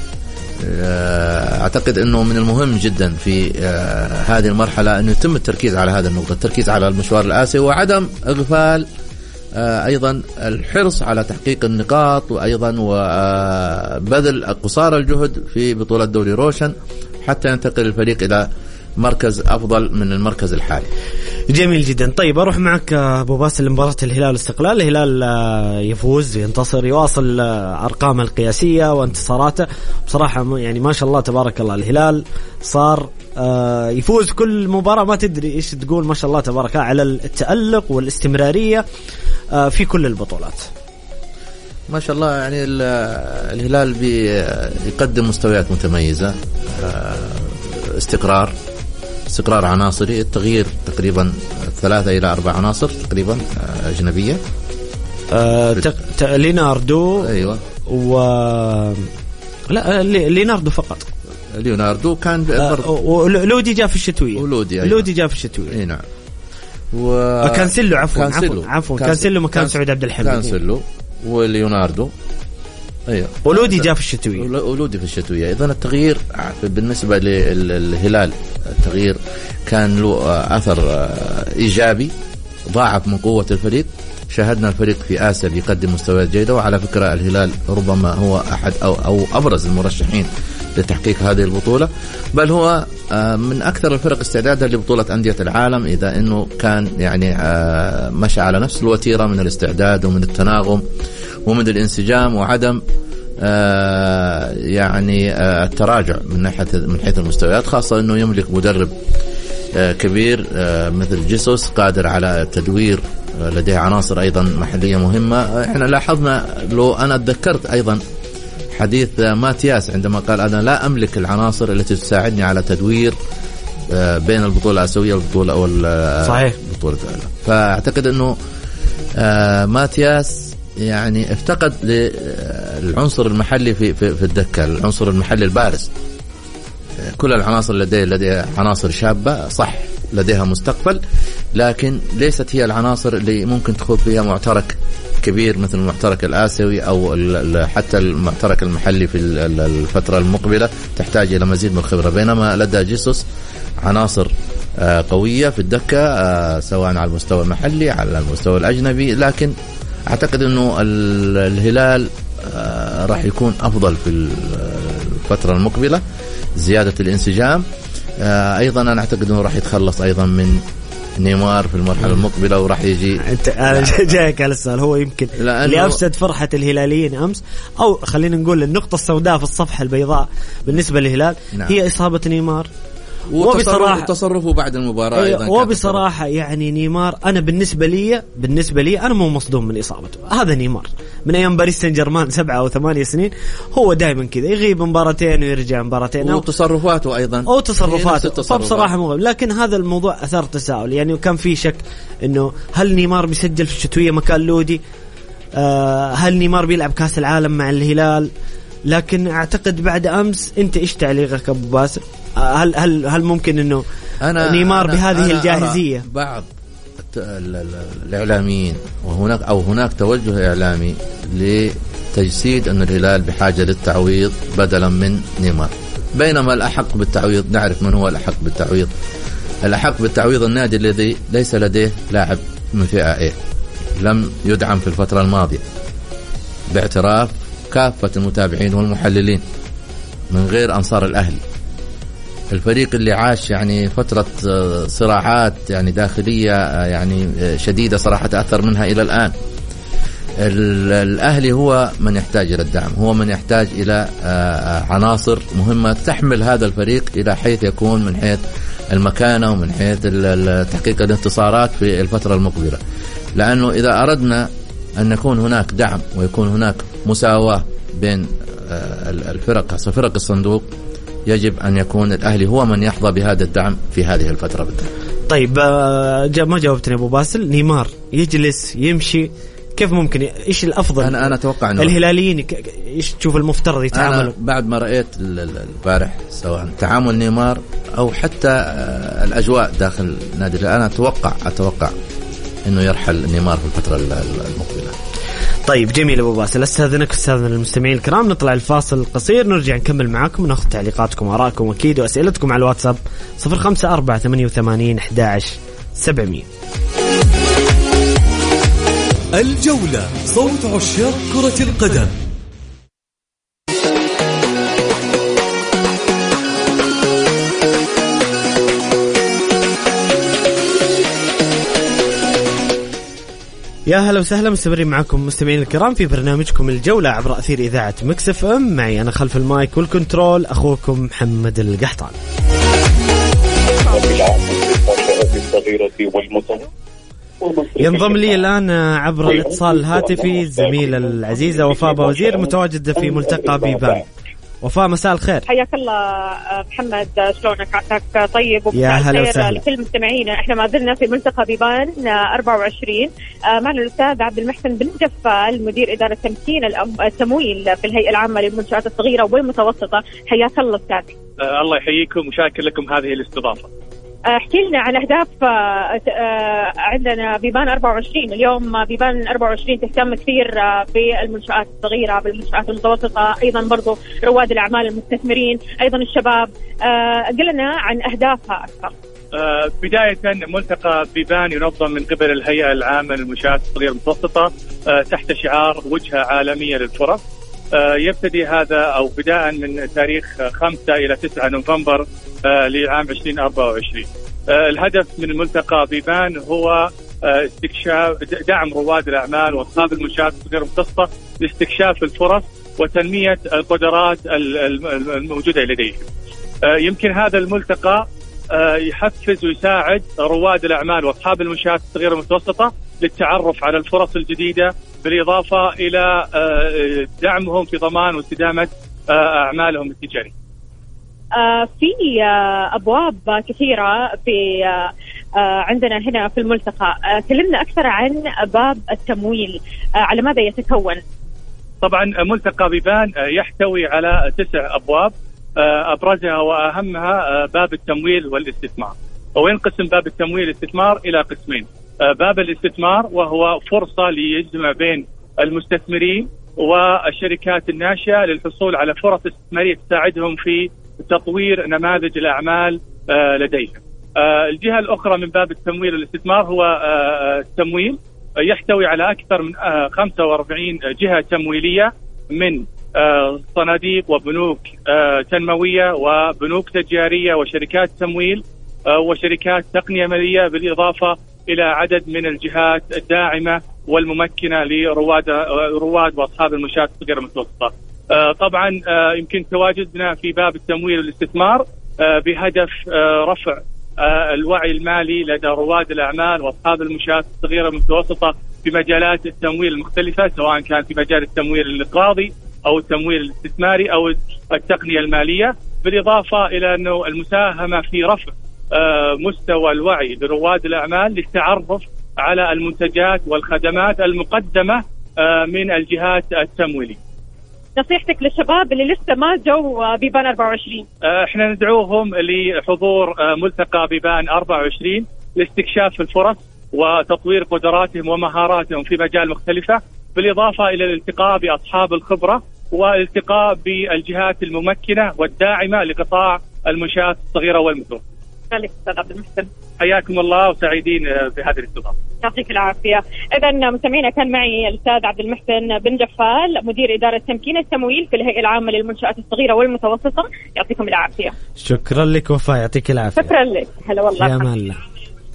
أعتقد أنه من المهم جدا في هذه المرحلة أنه يتم التركيز على هذا النقطة، التركيز على المشوار الآسيوي وعدم إغفال أيضا الحرص على تحقيق النقاط، وأيضا وبذل قصارى الجهد في بطولة دوري روشن حتى ينتقل الفريق إلى مركز أفضل من المركز الحالي. جميل جدا. طيب أروح معك أبو باسل لمباراة الهلال والاستقلال. الهلال يفوز ينتصر يواصل أرقامه القياسية وانتصاراته بصراحة، يعني ما شاء الله تبارك الله. الهلال صار يفوز كل مباراة، ما تدري إيش تقول، ما شاء الله تبارك الله على التألق والاستمرارية في كل البطولات. ما شاء الله. يعني الهلال بيقدم مستويات متميزة، استقرار عناصري، التغيير تقريبا 3 إلى 4 عناصر تقريبا أجنبية. ليناردو، أيوة، لا ليناردو فقط. ليوناردو كان ولودي جاء في الشتوية. لودي جاء في الشتوية. اي نعم. كانسيلو عفوا كانسيلو مكان سعود عبد الحميد. كانسيلو وليوناردو. ايوه. ولودي جاء في الشتوية. ولودي في الشتوية. اذا التغيير بالنسبة للهلال التغيير كان له اثر ايجابي، ضاعف من قوة الفريق. شاهدنا الفريق في آسيا بيقدم مستويات جيدة، وعلى فكرة الهلال ربما هو أحد أو أبرز المرشحين لتحقيق هذه البطولة، بل هو من أكثر الفرق استعدادا لبطولة أندية العالم، إذا أنه كان يعني مشى على نفس الوتيرة من الاستعداد ومن التناغم ومن الانسجام وعدم يعني التراجع من حيث المستويات، خاصة أنه يملك مدرب كبير مثل جيسوس قادر على التدوير، لديه عناصر أيضا محلية مهمة. احنا لاحظنا، لو أنا تذكرت أيضا حديث ماتياس عندما قال أنا لا أملك العناصر التي تساعدني على تدوير بين البطولة الآسيوية والبطولة صحيح بطولة. فأعتقد أنه ماتياس يعني افتقد للعنصر المحلي في الدكة، العنصر المحلي البارز. كل العناصر لديها عناصر شابة صح، لديها مستقبل، لكن ليست هي العناصر اللي ممكن تخوض فيها معترك كبير مثل المعترك الآسيوي أو حتى المعترك المحلي في الفترة المقبلة. تحتاج إلى مزيد من الخبرة، بينما لدى جيسوس عناصر قوية في الدكة سواء على المستوى المحلي على المستوى الأجنبي. لكن أعتقد أنه الهلال راح يكون أفضل في الفترة المقبلة، زيادة الانسجام. أيضا أنا أعتقد أنه راح يتخلص أيضا من نيمار في المرحلة المقبلة، وراح يجي. أنا جايك على السؤال. هو يمكن اللي أفسد فرحة الهلاليين أمس، أو خلينا نقول النقطة السوداء في الصفحة البيضاء بالنسبة للهلال، نعم، هي إصابة نيمار وبصراحة تصرفه بعد المباراة أيضا. وبصراحة يعني نيمار أنا بالنسبة لي أنا مو مصدوم من إصابته. هذا نيمار من أيام باريس سان جيرمان 7 أو 8 سنين، هو دائما كذا يغيب مباراتين ويرجع مباراتين، وتصرفاته أيضا فبصراحة مغلب. لكن هذا الموضوع أثار تساؤل، يعني كان في شك إنه هل نيمار بيسجل في الشتوية مكان لودي، هل نيمار بيلعب كأس العالم مع الهلال. لكن أعتقد بعد أمس أنت إيش تعليقك أبو باسل؟ هل ممكن إنه نيمار بهذه الجاهزية؟ بعض الإعلاميين هناك توجه إعلامي لتجسيد أن الهلال بحاجة للتعويض بدلا من نيمار، بينما الأحق بالتعويض نعرف من هو الأحق بالتعويض. الأحق بالتعويض النادي الذي ليس لديه لاعب من فئة A، لم يدعم في الفترة الماضية باعتراف كافة المتابعين والمحللين من غير أنصار الأهلي. الفريق اللي عاش يعني فترة صراعات يعني داخلية يعني شديدة صراحة تأثر منها إلى الآن. الأهلي هو من يحتاج إلى الدعم، هو من يحتاج إلى عناصر مهمة تحمل هذا الفريق إلى حيث يكون من حيث المكانة ومن حيث تحقيق الانتصارات في الفترة المقبلة. لأنه إذا أردنا أن يكون هناك دعم ويكون هناك مساواة بين الفرق فرق الصندوق، يجب أن يكون الأهلي هو من يحظى بهذا الدعم في هذه الفترة بالذات. طيب ما جاوبتني أبو باسل. نيمار يجلس يمشي، كيف ممكن؟ إيش الأفضل؟ أنا أتوقع أنه الهلاليين إيش تشوف المفترض يتعاملوا؟ بعد ما رأيت البارح سواء تعامل نيمار أو حتى الأجواء داخل نادي، أنا أتوقع إنه يرحل نيمار في الفترة المقبلة. طيب جميل أبو باسل، أستاذنك أستاذنا المستمعين الكرام، نطلع الفاصل القصير، نرجع نكمل معاكم ونأخذ تعليقاتكم وآرائكم أكيد وأسئلتكم على الواتساب 0548811700. الجولة، صوت عشاق كرة القدم. يا هلا وسهلا، مستمرين معكم مستمعين الكرام في برنامجكم الجولة عبر أثير إذاعة مكس اف ام. معي أنا خلف المايك والكنترول أخوكم محمد القحطان. ينضم لي الآن عبر الاتصال الهاتفي الزميلة العزيزة وفاء بوزير، متواجدة في ملتقى بيبان. وفاء مساء الخير. حياك الله محمد، شلونك؟ عساك طيب ومساء الخير لكل مستمعينا. احنا ما زلنا في ملتقى بيبان 24. معنا الأستاذ عبد المحسن بن جفال، مدير إدارة تمكين التمويل في الهيئة العامة للمنشآت الصغيرة والمتوسطة. حياك الله أستاذ. الله يحييكم وشاكر لكم هذه الاستضافة. احكي لنا عن أهداف عندنا بيبان 24. اليوم بيبان 24 تهتم كثير بالمنشآت الصغيرة، بالمنشآت المتوسطة، أيضا برضو رواد الأعمال، المستثمرين، أيضا الشباب. قل لنا عن أهدافها أكثر. بداية، ملتقى بيبان ينظم من قبل الهيئة العامة للمنشآت الصغيرة والمتوسطة تحت شعار وجهة عالمية للفرص. يبتدي هذا أو بداء من تاريخ 5 إلى 9 نوفمبر لعام 2024. الهدف من الملتقى بيبان هو استكشاف دعم رواد الأعمال وأصحاب المنشآت الصغيرة والمتوسطة لاستكشاف الفرص وتنمية القدرات الموجودة لديهم. يمكن هذا الملتقى يحفز ويساعد رواد الأعمال وأصحاب المنشآت الصغيرة والمتوسطة للتعرف على الفرص الجديدة، بالإضافة إلى دعمهم في ضمان واستدامة أعمالهم التجارية. في أبواب كثيرة في عندنا هنا في الملتقى. كلمنا أكثر عن باب التمويل، على ماذا يتكون؟ طبعا ملتقى بيبان يحتوي على 9 أبواب، أبرزها وأهمها باب التمويل والاستثمار. وينقسم باب التمويل والاستثمار إلى قسمين. باب الاستثمار وهو فرصة ليجمع بين المستثمرين والشركات الناشئة للحصول على فرص استثمارية تساعدهم في تطوير نماذج الأعمال لديهم. الجهة الأخرى من باب التمويل والاستثمار هو التمويل، يحتوي على أكثر من 45 جهة تمويلية من صناديق وبنوك تنموية وبنوك تجارية وشركات تمويل وشركات تقنية مالية، بالإضافة إلى عدد من الجهات الداعمة والممكنة لرواد وأصحاب المنشآت الصغيرة والمتوسطة. طبعا يمكن تواجدنا في باب التمويل والاستثمار بهدف رفع الوعي المالي لدى رواد الأعمال وأصحاب المنشآت الصغيرة والمتوسطة في مجالات التمويل المختلفة، سواء كان في مجال التمويل الاقراضي أو التمويل الاستثماري أو التقنية المالية، بالإضافة إلى أنه المساهمة في رفع مستوى الوعي لرواد الأعمال للتعرف على المنتجات والخدمات المقدمة من الجهات التمويلية. نصيحتك للشباب اللي لسه ما جو بيبان 24؟ احنا ندعوهم لحضور ملتقى بيبان 24 لاستكشاف الفرص وتطوير قدراتهم ومهاراتهم في مجال مختلفة، بالإضافة إلى الالتقاء بأصحاب الخبرة والالتقاء بالجهات الممكنة والداعمة لقطاع المنشآت الصغيرة والمتوسطة. خليك أستاذ عبد المحسن. حياكم الله وسعيدين بهذه الاستضافة. يعطيك العافية. إذا مستمعينا، كان معي الأستاذ عبد المحسن بن جفال، مدير إدارة تمكين التمويل في الهيئة العامة للمنشآت الصغيرة والمتوسطة. يعطيكم العافية. شكرا لك وفاء، يعطيك العافية. شكرا لك. هلا والله. يا مان الله.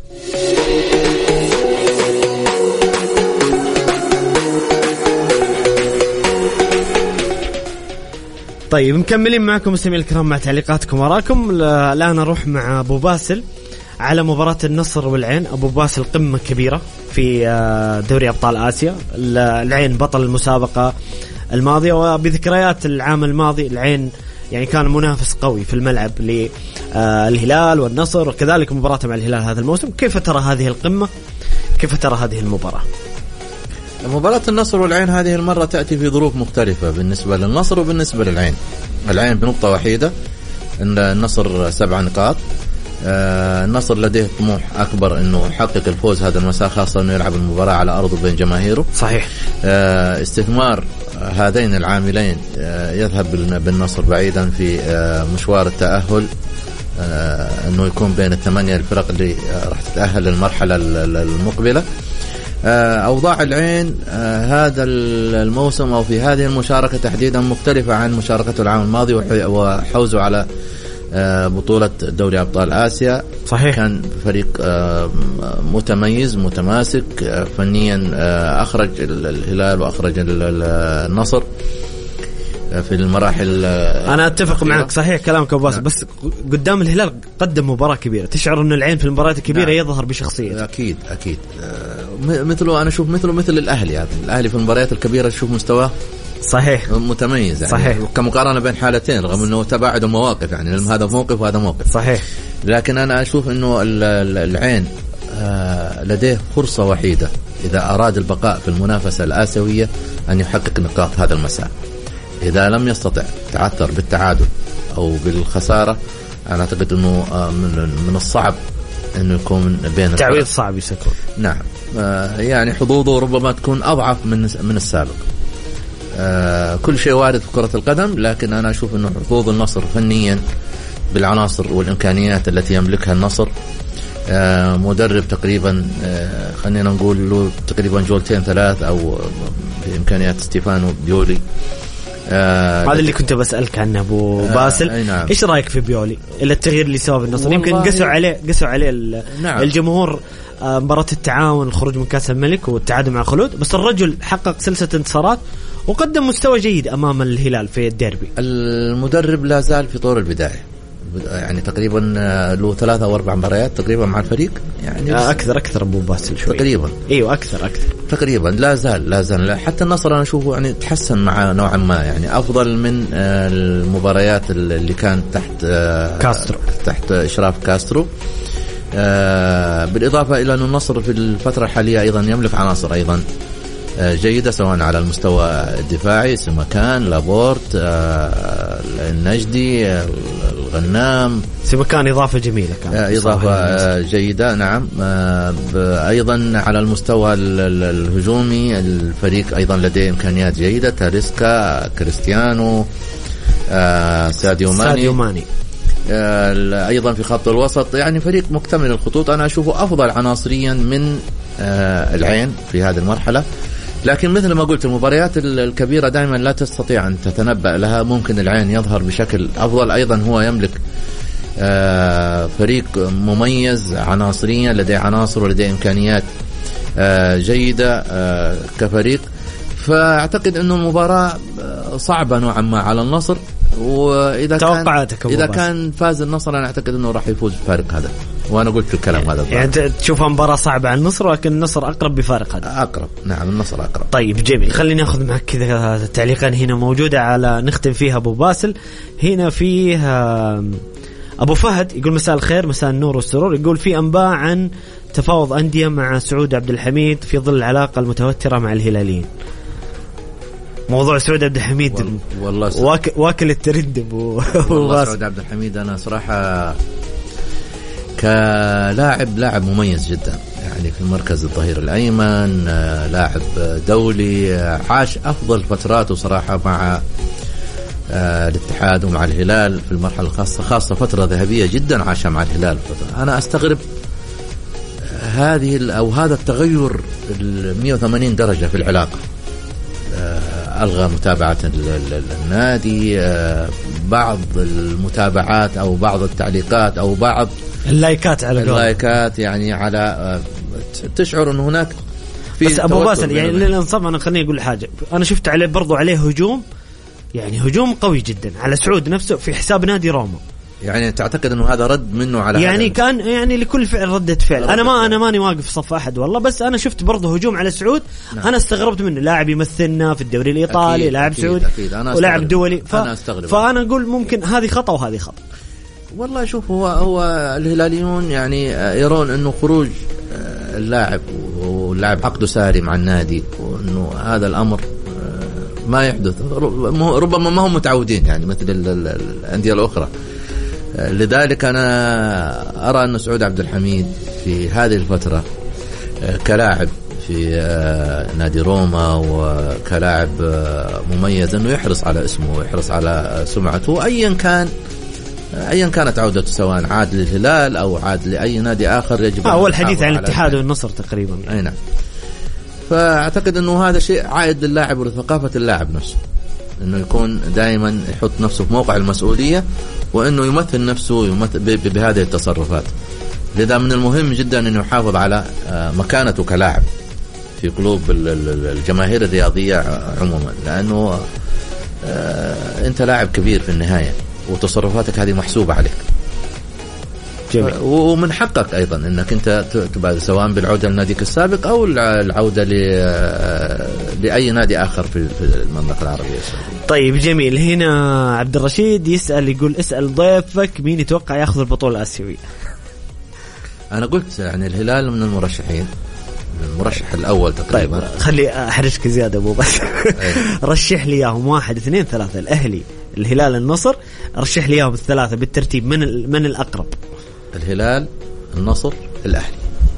طيب مكملين معكم مستمعين الكرام مع تعليقاتكم وراكم. الآن أروح مع أبو باسل على مباراة النصر والعين. أبو باسل قمة كبيرة في دوري أبطال آسيا. العين بطل المسابقة الماضية، وبذكريات العام الماضي العين يعني كان منافس قوي في الملعب للهلال والنصر، وكذلك مباراة مع الهلال هذا الموسم. كيف ترى هذه القمة؟ كيف ترى هذه المباراة؟ مباراة النصر والعين هذه المرة تأتي في ظروف مختلفة بالنسبة للنصر وبالنسبة للعين. العين بنقطة وحيدة، النصر 7 نقاط. النصر لديه طموح أكبر أنه يحقق الفوز هذا المساء، خاصة أنه يلعب المباراة على أرضه بين جماهيره. صحيح. استثمار هذين العاملين يذهب بالنصر بعيدا في مشوار التأهل، أنه يكون بين 8 الفرق اللي راح تتأهل للمرحلة المقبلة. أوضاع العين هذا الموسم أو في هذه المشاركة تحديدا مختلفة عن مشاركته العام الماضي وحوزه على بطولة دوري أبطال آسيا. صحيح. كان فريق متميز متماسك فنيا، أخرج الهلال وأخرج النصر في المراحل. أنا أتفق معك، صحيح كلامك أبو باسل. بس قدام الهلال قدم مباراة كبيرة، تشعر أن العين في المباريات الكبيرة يظهر بشخصية. أكيد مثله، أنا أشوف مثل الأهلي. يعني الأهلي في المباريات الكبيرة أشوف مستواه صحيح متميز، يعني صحيح. كمقارنة بين حالتين رغم أنه تباعد المواقف، يعني هذا موقف وهذا موقف. صحيح. لكن أنا أشوف أنه العين لديه فرصة وحيدة إذا أراد البقاء في المنافسة الآسيوية أن يحقق نقاط هذا المساء. إذا لم يستطع، تعثر بالتعادل أو بالخسارة، أنا أعتقد أنه من الصعب أنه يكون بين تعويض صعب يسكون. نعم، يعني حظوظه ربما تكون أضعف من السابق. كل شيء وارد في كرة القدم، لكن أنا أشوف أنه حظوظ النصر فنيا بالعناصر والإمكانيات التي يملكها النصر. مدرب تقريبا خلينا نقول له تقريبا جولتين 3 أو بإمكانيات ستيفانو بيولي. هذا اللي كنت بسألك عنه أبو باسل. نعم. إيش رأيك في بيولي؟ إلا التغيير اللي سواه بالنصر يمكن قسوا عليه نعم. الجمهور. مباراة التعاون، الخروج من كأس الملك والتعادل مع خلود، بس الرجل حقق سلسلة انتصارات وقدم مستوى جيد أمام الهلال في الديربي. المدرب لا زال في طور البداية، يعني تقريبا له 3 أو 4 مباريات تقريبا مع الفريق، يعني أكثر أبو باسل شوي تقريبا. أيوة أكثر تقريبا لا زال. حتى النصر أنا أشوفه يعني تحسن مع نوعا ما، يعني أفضل من المباريات اللي كانت تحت إشراف كاسترو. بالإضافة إلى أن النصر في الفترة الحالية أيضا يملك عناصر أيضا جيدة، سواء على المستوى الدفاعي، سمكان، لابورت، النجدي، الغنام. سمكان إضافة جميلة كانت، إضافة جيدة. نعم. أيضا على المستوى الهجومي الفريق أيضا لديه إمكانيات جيدة، تاريسكا، كريستيانو، ساديو ماني. أيضا في خط الوسط، يعني فريق مكتمل الخطوط. أنا أشوفه أفضل عناصريا من العين في هذه المرحلة. لكن مثل ما قلت المباريات الكبيرة دائما لا تستطيع أن تتنبأ لها، ممكن العين يظهر بشكل أفضل. أيضا هو يملك فريق مميز عناصريا، لديه عناصر ولديه إمكانيات جيدة كفريق. فأعتقد أنه المباراة صعبة نوعا ما على النصر، وإذا كان فاز النصر أنا أعتقد أنه راح يفوز بفارق هدف. وأنا قلت الكلام هذا. يعني تشوفها مباراة صعبة على النصر، لكن النصر أقرب بفارق هدف. أقرب، نعم النصر أقرب. طيب جميل، خليني أخذ معك كذا تعليقان هنا موجودة على نختم فيها أبو باسل. هنا فيه أبو فهد يقول مساء الخير، مساء النور والسرور. يقول في أنباء عن تفاوض أندية مع سعود عبد الحميد في ظل العلاقة المتوترة مع الهلاليين. موضوع سعود عبد الحميد والله واكل الترند والله. سعود عبد الحميد أنا صراحة لاعب مميز جدا، يعني في مركز الظهير الأيمن، لاعب دولي، عاش أفضل فتراته صراحة مع الاتحاد ومع الهلال في المرحلة خاصة فترة ذهبية جدا عاشها مع الهلال. أنا أستغرب هذا التغير 180 درجة في العلاقة. ألغى متابعة النادي، بعض المتابعات أو بعض التعليقات أو بعض اللايكات يعني على تشعر أن هناك في. بس أبو باسل يعني للإنصاف أنا خليني أقول حاجة، أنا شفت عليه برضو عليه هجوم، يعني هجوم قوي جدا على سعود نفسه في حساب نادي روما. يعني تعتقد انه هذا رد منه على يعني كان يعني لكل فعل ردة فعل. انا ماني واقف في صف احد والله، بس انا شفت برضه هجوم على سعود. نعم. انا استغربت منه، لاعب يمثلنا في الدوري الايطالي، لاعب سعودي ولاعب دولي. فانا اقول ممكن هذه خطأ وهذه خطأ. والله شوف، هو الهلاليون يعني يرون انه خروج اللاعب واللاعب عقده ساري مع النادي، وانه هذا الامر ما يحدث، ربما ما هم متعودين يعني مثل الانديه الاخرى. لذلك أنا أرى أن سعود عبد الحميد في هذه الفترة كلاعب في نادي روما وكلاعب مميز أنه يحرص على اسمه ويحرص على سمعته أيا كانت عودته، سواء عاد للهلال أو عاد لأي نادي آخر. يجب أول حديث عن الاتحاد والنصر تقريبا. أي نعم. فأعتقد أنه هذا شيء عائد للاعب ولثقافة اللاعب نفسه. إنه يكون دائما يحط نفسه في موقع المسؤولية، وإنه يمثل نفسه بهذه التصرفات. لذا من المهم جدا إنه يحافظ على مكانته كلاعب في قلوب الجماهير الرياضية عموما، لأنه أنت لاعب كبير في النهاية وتصرفاتك هذه محسوبة عليك. جميل. ومن حقك أيضا أنك أنت تبادر سواء بالعودة لناديك السابق أو العودة لأي نادي آخر في المملكة العربية السعودية. طيب جميل. هنا عبد الرشيد يسأل، يقول اسأل ضيفك مين يتوقع يأخذ البطولة الآسيوية. أنا قلت يعني الهلال من المرشحين، المرشح الأول تقريبا. طيب خلي أحرجك زيادة أبو بس. رشح لي إياهم 1 2 3. الأهلي، الهلال، النصر. رشح لي إياهم الثلاثة بالترتيب، من الأقرب؟ الهلال، النصر، الأهلي.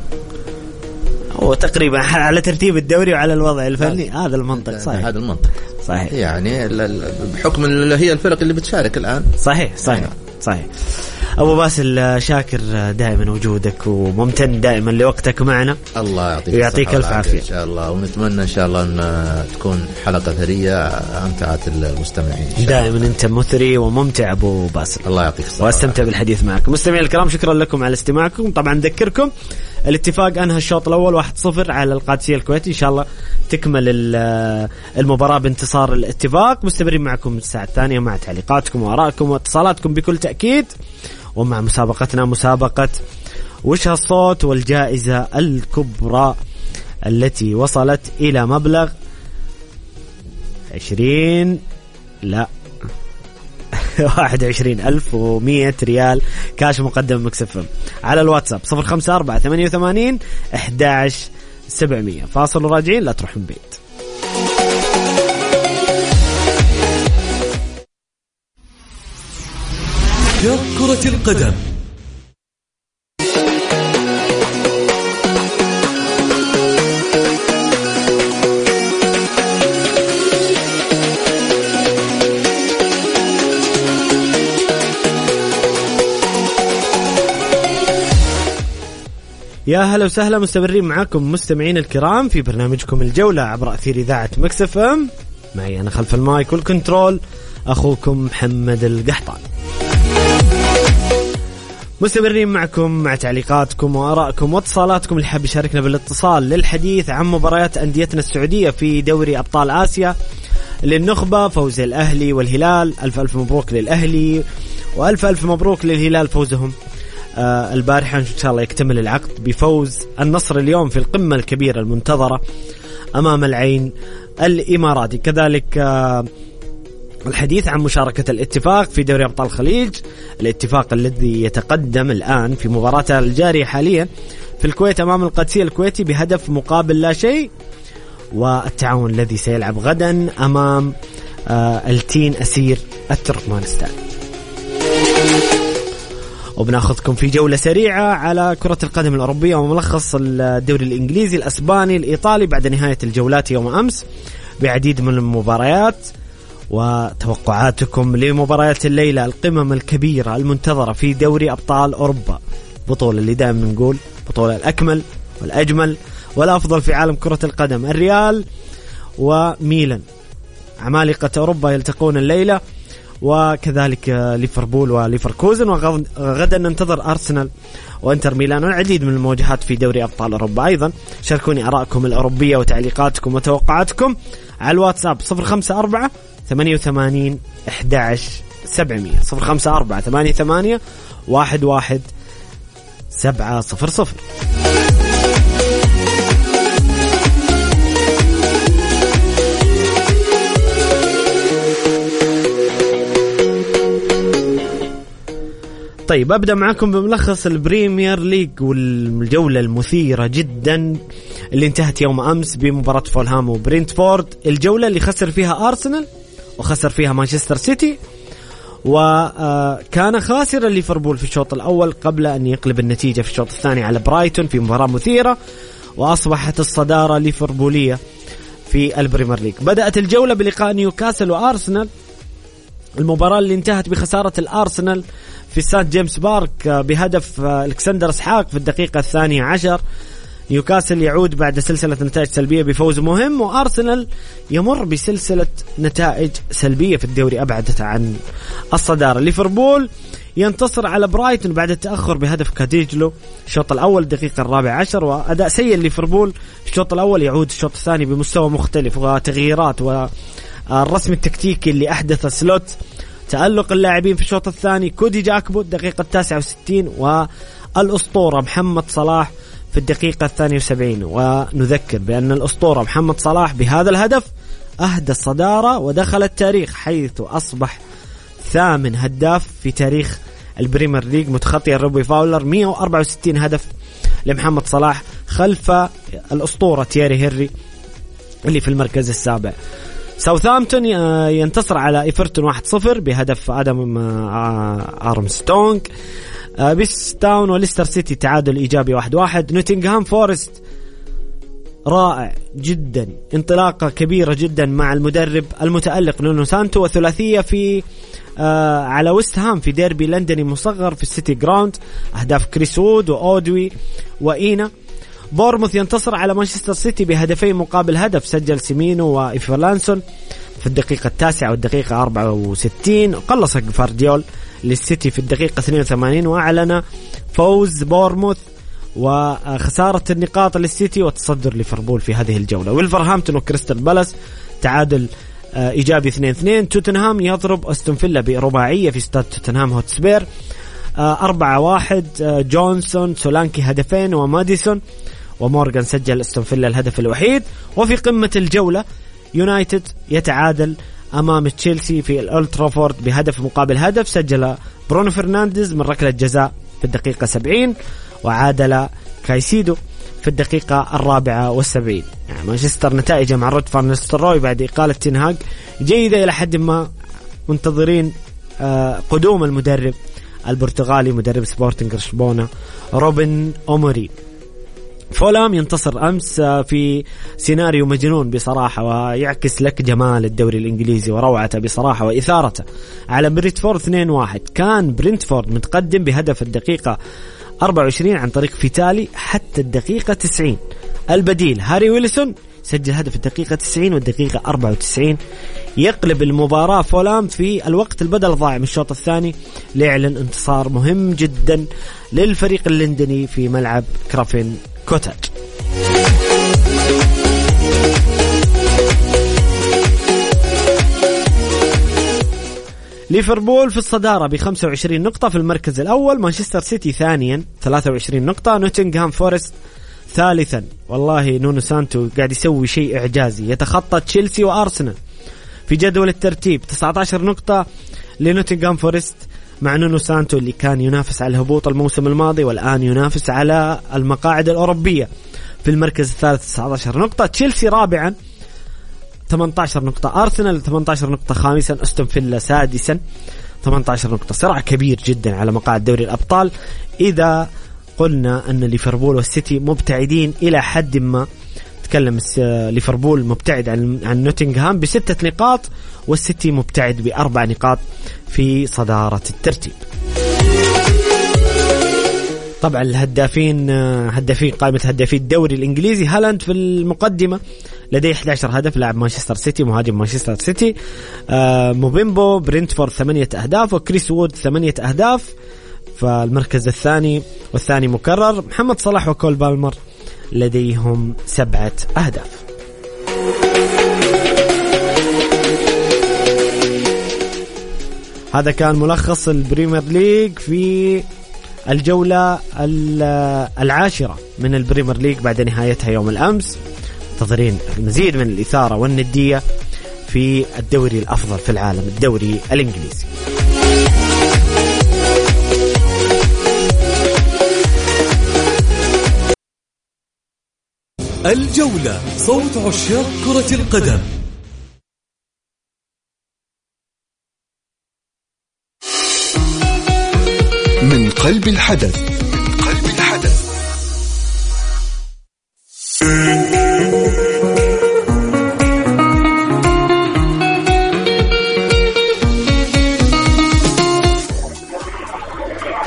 هو تقريبا على ترتيب الدوري وعلى الوضع الفني هذا المنطق. صحيح، هذا المنطق صحيح. يعني بحكم هي الفرق اللي بتشارك الآن. صحيح. أبو باسل، شاكر دائما وجودك وممتن دائما لوقتك معنا. الله يعطيك ألف عافية إن شاء الله، ونتمنى إن شاء الله أن تكون حلقة ثرية أمتعت المستمعين. دائما أنت مثري وممتع أبو باسل. الله يعطيك الصحة، واستمتع بالحديث معك. مستمعين الكرام، شكرا لكم على استماعكم. طبعا نذكركم الاتفاق أنهى الشوط الأول 1-0 على القادسية الكويتي. إن شاء الله تكمل المباراة بانتصار الاتفاق. مستمرين معكم الساعة الثانية مع تعليقاتكم وآرائكم واتصالاتكم بكل تأكيد، ومع مسابقتنا مسابقة وش هالصوت، والجائزة الكبرى التي وصلت إلى مبلغ 21,100 ريال كاش مقدم مكسفم على الواتساب 0548811700. فاصل وراجعين، لا تروحوا من بيت. كرة القدم. يا هلا وسهلا، مستمرين معاكم مستمعين الكرام في برنامجكم الجولة عبر أثير إذاعة مكس اف ام. معي أنا خلف المايك والكنترول أخوكم محمد القحطان. مستمرين معكم مع تعليقاتكم وآرائكم واتصالاتكم. اللي حاب يشاركنا بالاتصال للحديث عن مباريات أنديتنا السعودية في دوري أبطال آسيا للنخبة، فوز الأهلي والهلال. ألف ألف مبروك للأهلي وألف ألف مبروك للهلال فوزهم البارحة. إن شاء الله يكتمل العقد بفوز النصر اليوم في القمة الكبيرة المنتظرة أمام العين الإماراتي. كذلك الحديث عن مشاركة الاتفاق في دوري أبطال الخليج، الاتفاق الذي يتقدم الآن في مباراته الجارية حاليا في الكويت أمام القادسية الكويتي بهدف مقابل لا شيء، والتعاون الذي سيلعب غدا أمام التين أسير التركمانستان. وبناخذكم في جولة سريعة على كرة القدم الأوروبية وملخص الدوري الإنجليزي، الأسباني، الإيطالي بعد نهاية الجولات يوم أمس بعديد من المباريات، وتوقعاتكم لمباريات الليلة، القمم الكبيرة المنتظرة في دوري أبطال أوروبا، بطولة اللي دائما نقول بطولة الأكمل والأجمل والأفضل في عالم كرة القدم. الريال وميلان عمالقة أوروبا يلتقون الليلة، وكذلك ليفربول وليفركوزن، وغدا ننتظر أرسنال وإنتر ميلان والعديد من المواجهات في دوري أبطال أوروبا. أيضا شاركوني آرائكم الأوروبية وتعليقاتكم وتوقعاتكم على الواتساب 0548811700 0548811700. طيب أبدأ معكم بملخص البريمير ليج والجولة المثيرة جدا اللي انتهت يوم أمس بمباراة فولهام وبرينتفورد، الجولة اللي خسر فيها أرسنال وخسر فيها مانشستر سيتي، وكان خاسر ليفربول في الشوط الأول قبل أن يقلب النتيجة في الشوط الثاني على برايتون في مباراة مثيرة، وأصبحت الصدارة ليفربولية في البريمير ليج. بدأت الجولة بلقاء نيوكاسل وأرسنال، المباراة اللي انتهت بخسارة الأرسنال في سانت جيمس بارك بهدف الكسندر اسحاق في الدقيقة 12. نيوكاسل يعود بعد سلسلة نتائج سلبية بفوز مهم، وأرسنال يمر بسلسلة نتائج سلبية في الدوري أبعدته عن الصدارة. ليفربول ينتصر على برايتون بعد التأخر بهدف كاديجلو الشوط الأول الدقيقة 14، وأداء سيء ليفربول في الشوط الأول. يعود الشوط الثاني بمستوى مختلف وتغييرات، والرسم التكتيكي اللي أحدث سلوت تألق اللاعبين في الشوط الثاني. كودي جاكبو الدقيقة 69 والأسطورة محمد صلاح في الدقيقة 72. ونذكر بأن الأسطورة محمد صلاح بهذا الهدف أهدى الصدارة ودخل التاريخ، حيث أصبح 8 هداف في تاريخ البريمير ليج متخطيا روبي فاولر. 164 هدف لمحمد صلاح خلف الأسطورة تييري هنري اللي في المركز السابع. ساوثهامبتون ينتصر على إيفرتون 1-0 بهدف آدم أرمستونغ. بيستاون وليستر سيتي تعادل إيجابي 1-1. نوتنغهام فورست رائع جدا، انطلاقة كبيرة جدا مع المدرب المتألق نونو سانتو، وثلاثية في على ويست هام في ديربي لندني مصغر في السيتي جراوند، أهداف كريس وود وأودوي وإينا. بورموث ينتصر على مانشستر سيتي بهدفين مقابل هدف، سجل سيمينو وإيفرلانسون في الدقيقة 9 والدقيقة 64. قلص فارديول للسيتي في الدقيقة 82 وأعلن فوز بورموث وخسارة النقاط للسيتي وتصدر ليفربول في هذه الجولة. ويلفرهامبتون وكريستال بالاس تعادل إيجابي 2-2. توتنهام يضرب أستون فيلا برباعية في استاد توتنهام هوتسبير 4-1. جونسون سولانكي هدفين وماديسون ومورغان سجل أستون فيلا الهدف الوحيد. وفي قمة الجولة يونايتد يتعادل أمام تشيلسي في الأولد ترافورد بهدف مقابل هدف، سجل برونو فرنانديز من ركلة جزاء في الدقيقة 70 وعادل كايسيدو في الدقيقة 74. يعني مانشستر نتائجه مع رود فان نيستلروي بعد إقالة تنهاج جيدة إلى حد ما. منتظرين قدوم المدرب البرتغالي مدرب سبورتنج لشبونة روبن أوموري. فولام ينتصر أمس في سيناريو مجنون بصراحة، ويعكس لك جمال الدوري الإنجليزي وروعته بصراحة وإثارته على برينتفورد 2-1. كان برينتفورد متقدم بهدف الدقيقة 24 عن طريق فيتالي حتى الدقيقة 90. البديل هاري ويلسون سجل هدف الدقيقة 90 والدقيقة 94. يقلب المباراة فولام في الوقت البدل ضاع من الشوط الثاني ليعلن انتصار مهم جدا للفريق اللندني في ملعب كرافين كوتاج. ليفربول في الصدارة ب25 نقطة في المركز الأول، مانشستر سيتي ثانيا 23 نقطة، نوتنغهام فورست ثالثا. والله نونو سانتو قاعد يسوي شيء إعجازي، يتخطى تشيلسي وأرسنال في جدول الترتيب. 19 نقطة لنوتنغهام فورست مع نونو سانتو اللي كان ينافس على الهبوط الموسم الماضي والآن ينافس على المقاعد الأوروبية في المركز الثالث 19 نقطة. تشيلسي رابعا 18 نقطة، أرسنال 18 نقطة خامسا، أستون فيلا سادسا 18 نقطة. صراع كبير جدا على مقاعد دوري الأبطال. إذا قلنا أن ليفربول والسيتي مبتعدين إلى حد ما، تكلم ليفربول مبتعد عن نوتنغهام ب6 نقاط والسيتي مبتعد ب4 نقاط في صدارة الترتيب. طبعا الهدافين قائمة هدافي الدوري الإنجليزي، هالاند في المقدمة لديه 11 هدف، لاعب مانشستر سيتي مهاجم مانشستر سيتي. موبيمبو برينتفورد 8 أهداف، وكريس وود 8 أهداف فالمركز الثاني والثاني مكرر. محمد صلاح وكول بالمر لديهم 7 أهداف. هذا كان ملخص البريمير ليج في الجولة 10 من البريمير ليج بعد نهايتها يوم الأمس. منتظرين المزيد من الإثارة والندية في الدوري الأفضل في العالم، الدوري الإنجليزي. الجولة، صوت عشاق كرة القدم. من قلب الحدث.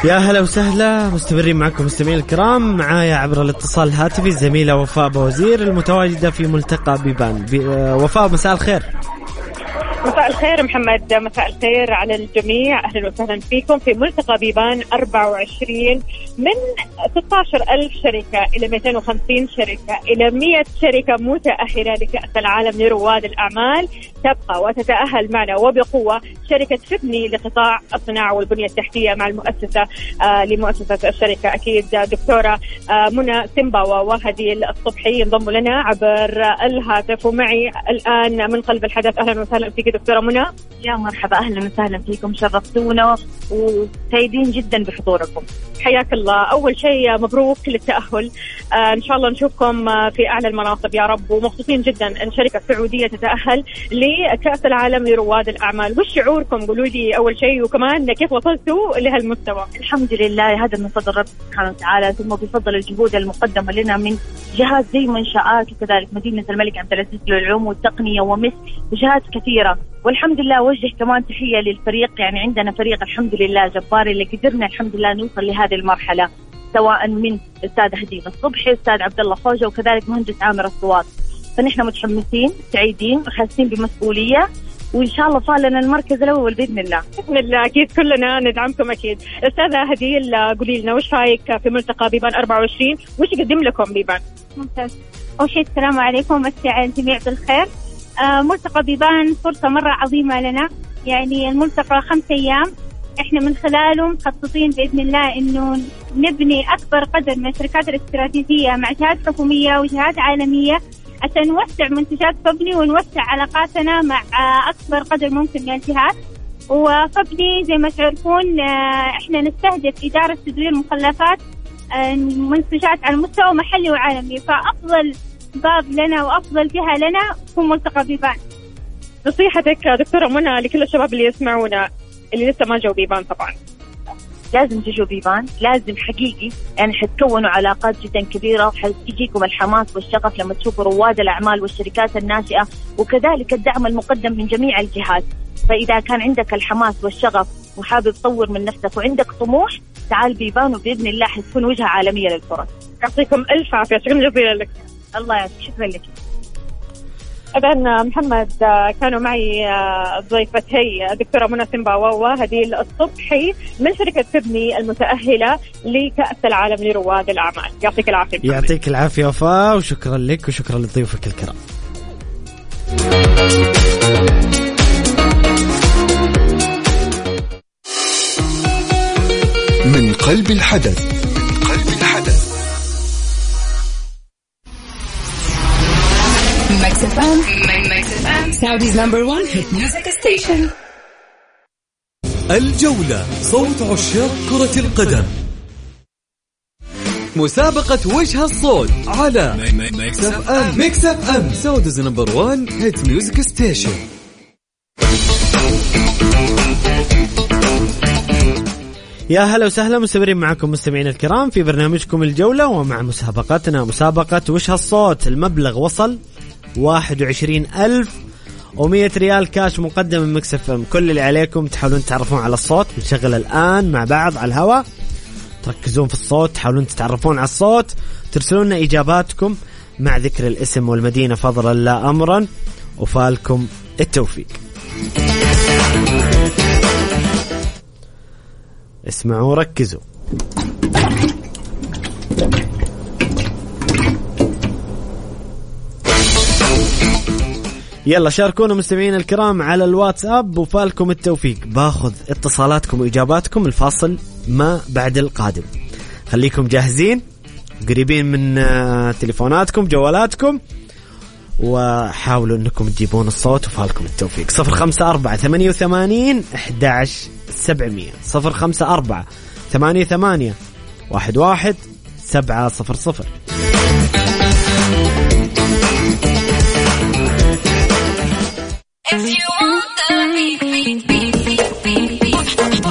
يا هلا وسهلا، مستمرين معكم مستمعين الكرام. معايا عبر الاتصال الهاتفي الزميلة وفاء بوزير المتواجدة في ملتقى بيبان. وفاء مساء الخير. مساء الخير محمد، مساء الخير على الجميع، أهلا وسهلا فيكم في ملتقى بيبان 24 من 16,000 شركة إلى 250 شركة إلى 100 شركة متأهلة لكأس العالم لرواد الأعمال. تبقى وتتأهل معنا وبقوة شركة فبني لقطاع الصناعة والبنية التحتية مع المؤسسة لمؤسسة الشركة أكيد دكتورة منى سمباوا وهديل الصبحي ينضم لنا عبر الهاتف، ومعي الآن من قلب الحدث. أهلا وسهلا فيك دكتورة منى. يا مرحبا، أهلا وسهلا فيكم، شرفتونا وسعيدين جدا بحضوركم. حياك الله. أول شيء مبروك للتأهل، إن شاء الله نشوفكم في أعلى المناصب يا رب، ومبسوطين جدا أن شركة سعودية تتأهل لكأس العالم لرواد الأعمال. وش شعوركم؟ قولوا لي أول شيء، وكمان كيف وصلتوا لهالمستوى؟ الحمد لله، هذا من فضل رب سبحانه وتعالى، ثم بفضل الجهود المقدمة لنا من جهات زي منشآت وكذلك مدينة الملك عبد العزيز للعلوم والتقنية ومس وجهات كثيرة. والحمد لله وجه كمان تحية للفريق، يعني عندنا فريق الحمد لله جبار اللي قدرنا الحمد لله نوصل لهذه المرحلة، سواء من الأستاذ هديل الصبحي، الأستاذ عبد الله خوجة، وكذلك مهندس عامر الصوات. فنحن متحمسين سعيدين وحاسين بمسؤولية، وإن شاء الله فعلنا المركز الأول بإذن الله. بإذن الله أكيد كلنا ندعمكم أكيد. أستاذة هديل قولي لنا وش رايك في ملتقى بيبان 24؟ وش يقدم لكم بيبان؟ ممتاز. أول شيء السلام عليكم، مسي على الجميع بالخير. ملتقى بيبان فرصة مرة عظيمة لنا، يعني الملتقى 5 أيام إحنا من خلاله مخططين بإذن الله إنه نبني أكبر قدر من الشركات الاستراتيجية مع جهات حكومية وجهات عالمية عشان نوسع منتجات فبني ونوسع علاقاتنا مع أكبر قدر ممكن من الجهات. وفبني زي ما تعرفون إحنا نستهدف إدارة تدوير مخلفات منتجات على مستوى محلي وعالمي، فأفضل باب لنا وأفضل جهة لنا هو ملتقى بيبان. نصيحتك دكتورة منى لكل الشباب اللي يسمعونا اللي لسه ما جو بيبان؟ طبعا لازم تجوا بيبان، لازم حقيقي يعني حتكونوا علاقات جدا كبيرة، وحتجيكم الحماس والشغف لما تشوفوا رواد الأعمال والشركات الناشئة، وكذلك الدعم المقدم من جميع الجهات. فإذا كان عندك الحماس والشغف وحابب تطور من نفسك وعندك طموح، تعال بيبان وبإذن الله حتكون وجهة عالمية للفرص. يعطيكم ألف عافية، شكرا جزيلا لك. الله يعطيك، شكرا لك. إذن محمد كانوا معي ضيفتي دكتورة منى سمباوا وهديل الصبحي من شركة فبني المتأهلة لكأس العالم لرواد الأعمال. يعطيك العافية. يعطيك العافية وفاء، وشكرا لك وشكرا لضيوفك الكرام. من قلب الحدث. Mix FM, Saudi's #1 hit music station. الجولة، صوت عشاق كرة القدم. مسابقة وجه الصوت على ميكس اف ام Saudi's #1 hit music station. يا هلا وسهلا، مستمرين معكم مستمعين الكرام في برنامجكم الجولة، ومع مسابقتنا مسابقة وش هالصوت. المبلغ وصل 21,100 ريال كاش مقدم من ميكس اف ام. كل اللي عليكم تحاولون تتعرفون على الصوت. نشغل الآن مع بعض على الهواء، تركزون في الصوت، تحاولون تتعرفون على الصوت، ترسلون لنا إجاباتكم مع ذكر الاسم والمدينة فضلا لا أمرا، وفالكم التوفيق. اسمعوا ركزوا. يلا شاركونا مستمعين الكرام على الواتساب، وفالكم التوفيق. باخذ اتصالاتكم وإجاباتكم الفاصل ما بعد القادم. خليكم جاهزين قريبين من تليفوناتكم جوالاتكم، وحاولوا انكم تجيبون الصوت، وفالكم التوفيق. 054-88-11-700 054-88-11-700. If you want the beat, beat, beat, beat, beat, beat.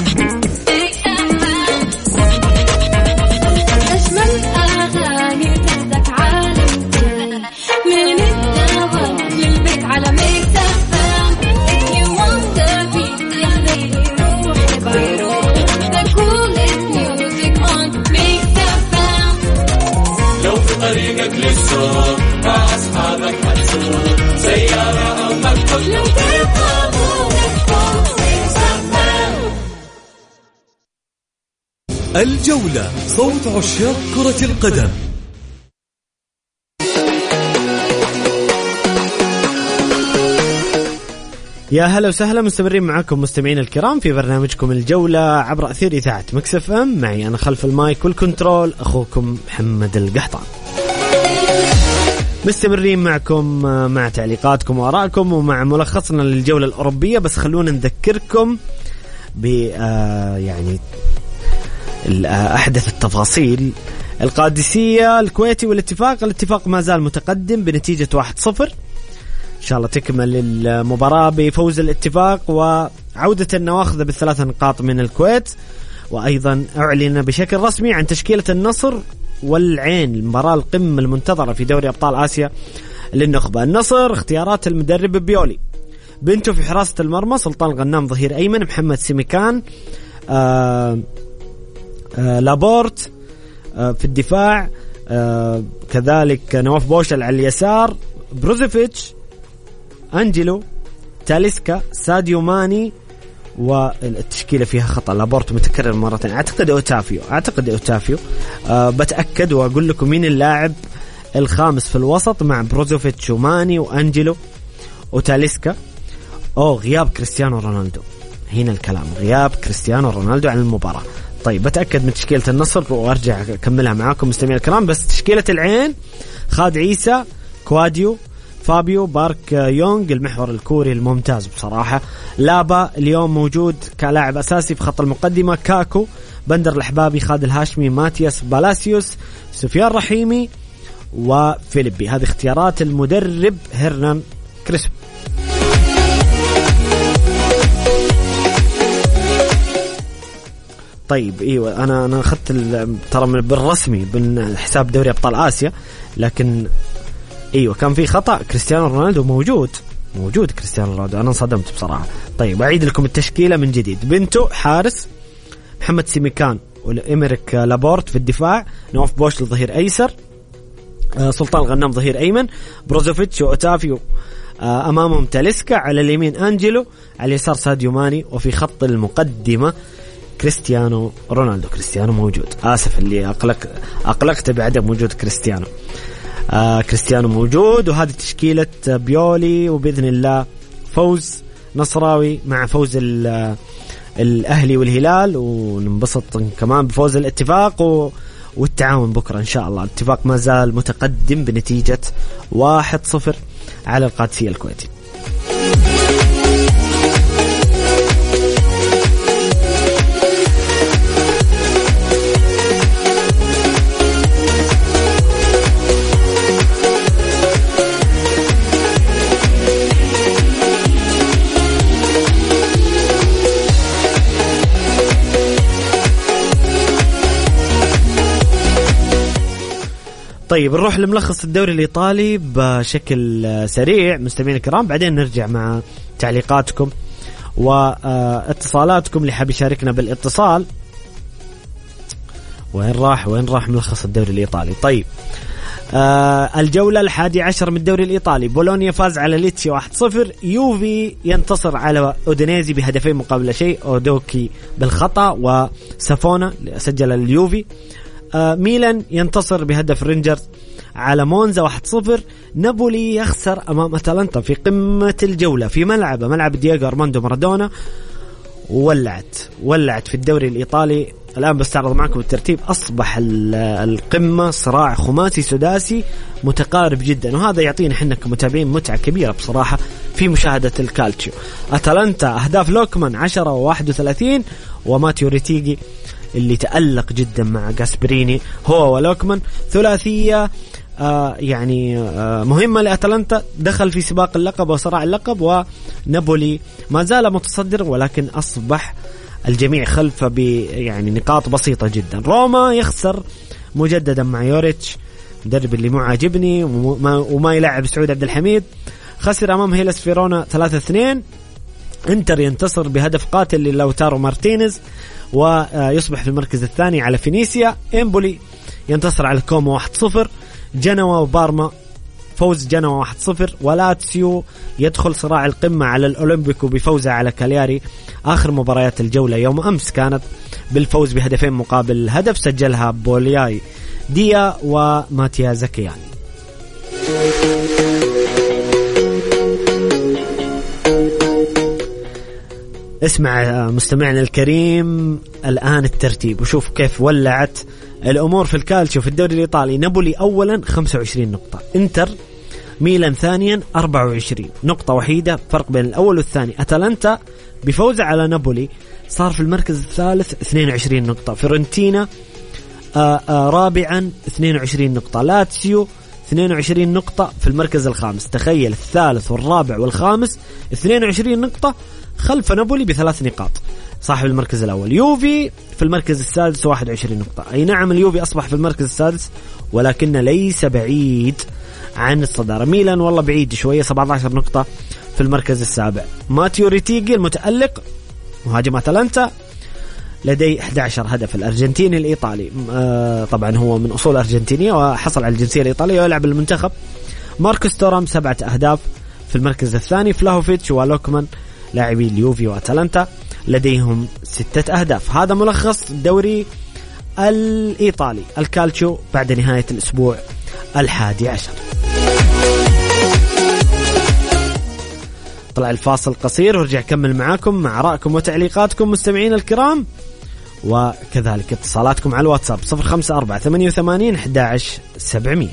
أجمل أغاني تحدك عالم من الدوام للبيت على ميكس اف ام. If you want the beat, يا ليلي روح بيروح. The coolest music. ركب للسوق مع أصحابك هتسوق سيارة أو مكتب لو تبغى الجولة، صوت عشاق كرة القدم. يا هلا وسهلا، مستمرين معكم مستمعين الكرام في برنامجكم الجولة عبر أثير إذاعة ميكس اف ام. معي أنا خلف المايك والكنترول أخوكم محمد القحطان. مستمرين معكم مع تعليقاتكم وآرائكم ومع ملخصنا للجولة الأوروبية. بس خلونا نذكركم ب يعني أحدث التفاصيل. القادسية الكويتي الاتفاق ما زال متقدم بنتيجة 1-0. إن شاء الله تكمل المباراة بفوز الاتفاق وعودة النواخذ ب3 نقاط من الكويت. وأيضا أعلن بشكل رسمي عن تشكيلة النصر والعين، المباراة القمة المنتظرة في دوري أبطال آسيا للنخبة. النصر اختيارات المدرب بيولي، بنته في حراسة المرمى سلطان الغنام ظهير أيمن، محمد سيميكان لابورت في الدفاع، كذلك نواف بوشل على اليسار، بروزوفيتش، أنجلو، تاليسكا، ساديو ماني. والتشكيلة فيها خطأ، لابورت متكرر مرتين، أعتقد أوتافيو بتأكد وأقول لكم مين اللاعب الخامس في الوسط مع بروزوفيتش وماني وأنجلو وتاليسكا. غياب كريستيانو رونالدو، هنا الكلام، غياب كريستيانو رونالدو عن المباراة. طيب بتأكد من تشكيلة النصر وأرجع أكملها معاكم مستمعين الكرام. بس تشكيلة العين: خالد عيسى، كواديو، فابيو، بارك يونغ المحور الكوري الممتاز بصراحة، لابا اليوم موجود كلاعب أساسي في خط المقدمة، كاكو، بندر الأحبابي، خالد الهاشمي، ماتياس بالاسيوس، سفيان رحيمي وفيليبي. هذه اختيارات المدرب هيرنان كريسبو. طيب ايوه انا اخذت ترى بالرسمي من حساب دوري ابطال اسيا، لكن ايوه كان في خطأ، كريستيانو رونالدو موجود كريستيانو رونالدو، انا انصدمت بصراحة. طيب اعيد لكم التشكيلة من جديد: بنتو حارس، محمد سيميكان وإمريك لابورت في الدفاع، نواف بوشل ظهير ايسر، سلطان الغنام ظهير ايمن، بروزوفيتش وأوتافيو امامهم تاليسكا، على اليمين أنجلو، على اليسار ساديو ماني، وفي خط المقدمة كريستيانو رونالدو. كريستيانو موجود، آسف اللي أقلقت بعدم وجود كريستيانو. كريستيانو موجود، وهذه تشكيلة بيولي، وبإذن الله فوز نصراوي مع فوز الأهلي والهلال، وننبسط كمان بفوز الاتفاق والتعاون بكرة إن شاء الله. الاتفاق ما زال متقدم بنتيجة 1-0 على القادسية الكويتي. طيب نروح لملخص الدوري الإيطالي بشكل سريع مستمعين الكرام، بعدين نرجع مع تعليقاتكم واتصالاتكم اللي حاب يشاركنا بالاتصال. وين راح ملخص الدوري الإيطالي؟ طيب الجولة 11 من الدوري الإيطالي: بولونيا فاز على ليتسي 1-0، يوفي ينتصر على أودينيزي بهدفين مقابل شيء، أودوكي بالخطأ وسافونا سجل اليوفي، ميلان ينتصر بهدف رينجرز على مونزا 1-0، نابولي يخسر أمام أتلانتا في قمة الجولة في ملعب دييغو أرماندو مارادونا، ولعت في الدوري الإيطالي. الآن بستعرض معكم الترتيب، أصبح القمة صراع خماسي سداسي متقارب جدا، وهذا يعطينا حنا كمتابعين متعة كبيرة بصراحة في مشاهدة الكالتشيو. أتلانتا أهداف لوكمان 10 و31، وماتيو ريتيجي اللي تألق جدا مع غاسبريني هو ولوكمان، ثلاثية مهمة لأتلانتا، دخل في سباق اللقب وصراع اللقب، ونابولي ما زال متصدر ولكن أصبح الجميع خلفه نقاط بسيطة جدا. روما يخسر مجددا مع يوريتش، مدرب اللي مو عاجبني وما يلعب سعود عبد الحميد، خسر أمام هيلاس فيرونا 3-2. انتر ينتصر بهدف قاتل للاوتارو مارتينيز ويصبح في المركز الثاني على فينيسيا. إمبولي ينتصر على كومو 1-0، جنوا وبارما، فوز جنوا 1-0. ولاتسيو يدخل صراع القمة على الأولمبيكو بفوزه على كالياري. آخر مباريات الجولة يوم أمس كانت بالفوز ب2 مقابل هدف سجلها بولياي ديا وماتيا زكيان. اسمع مستمعنا الكريم الآن الترتيب وشوف كيف ولعت الأمور في الكالتشيو في الدوري الإيطالي. نابولي أولا 25 نقطة، إنتر ميلان ثانيا 24 نقطة وحيدة فرق بين الأول والثاني. أتلانتا بفوز على نابولي صار في المركز الثالث 22 نقطة. فيورنتينا رابعا 22 نقطة. لاتسيو 22 نقطة في المركز الخامس. تخيل الثالث والرابع والخامس 22 نقطة خلف نابولي ب3 نقاط صاحب المركز الأول. يوفي في المركز السادس 21 نقطة. أي نعم اليوفي أصبح في المركز السادس ولكن ليس بعيد عن الصدارة. ميلان والله بعيد شوية 17 نقطة في المركز السابع. ماتيو ريتيجي المتألق مهاجم أتلانتا لديه 11 هدف. الأرجنتيني الإيطالي طبعا هو من أصول أرجنتينية وحصل على الجنسية الإيطالية ويلعب المنتخب. ماركوس تورام 7 أهداف في المركز الثاني. فلاهوفيتش ولوكمان لاعبي اليوفي وأتلانتا لديهم 6 أهداف. هذا ملخص الدوري الإيطالي الكالتشيو بعد نهاية الأسبوع 11. طلع الفاصل قصير ورجع كمل معاكم مع آرائكم وتعليقاتكم مستمعين الكرام وكذلك اتصالاتكم على الواتساب 0548811700.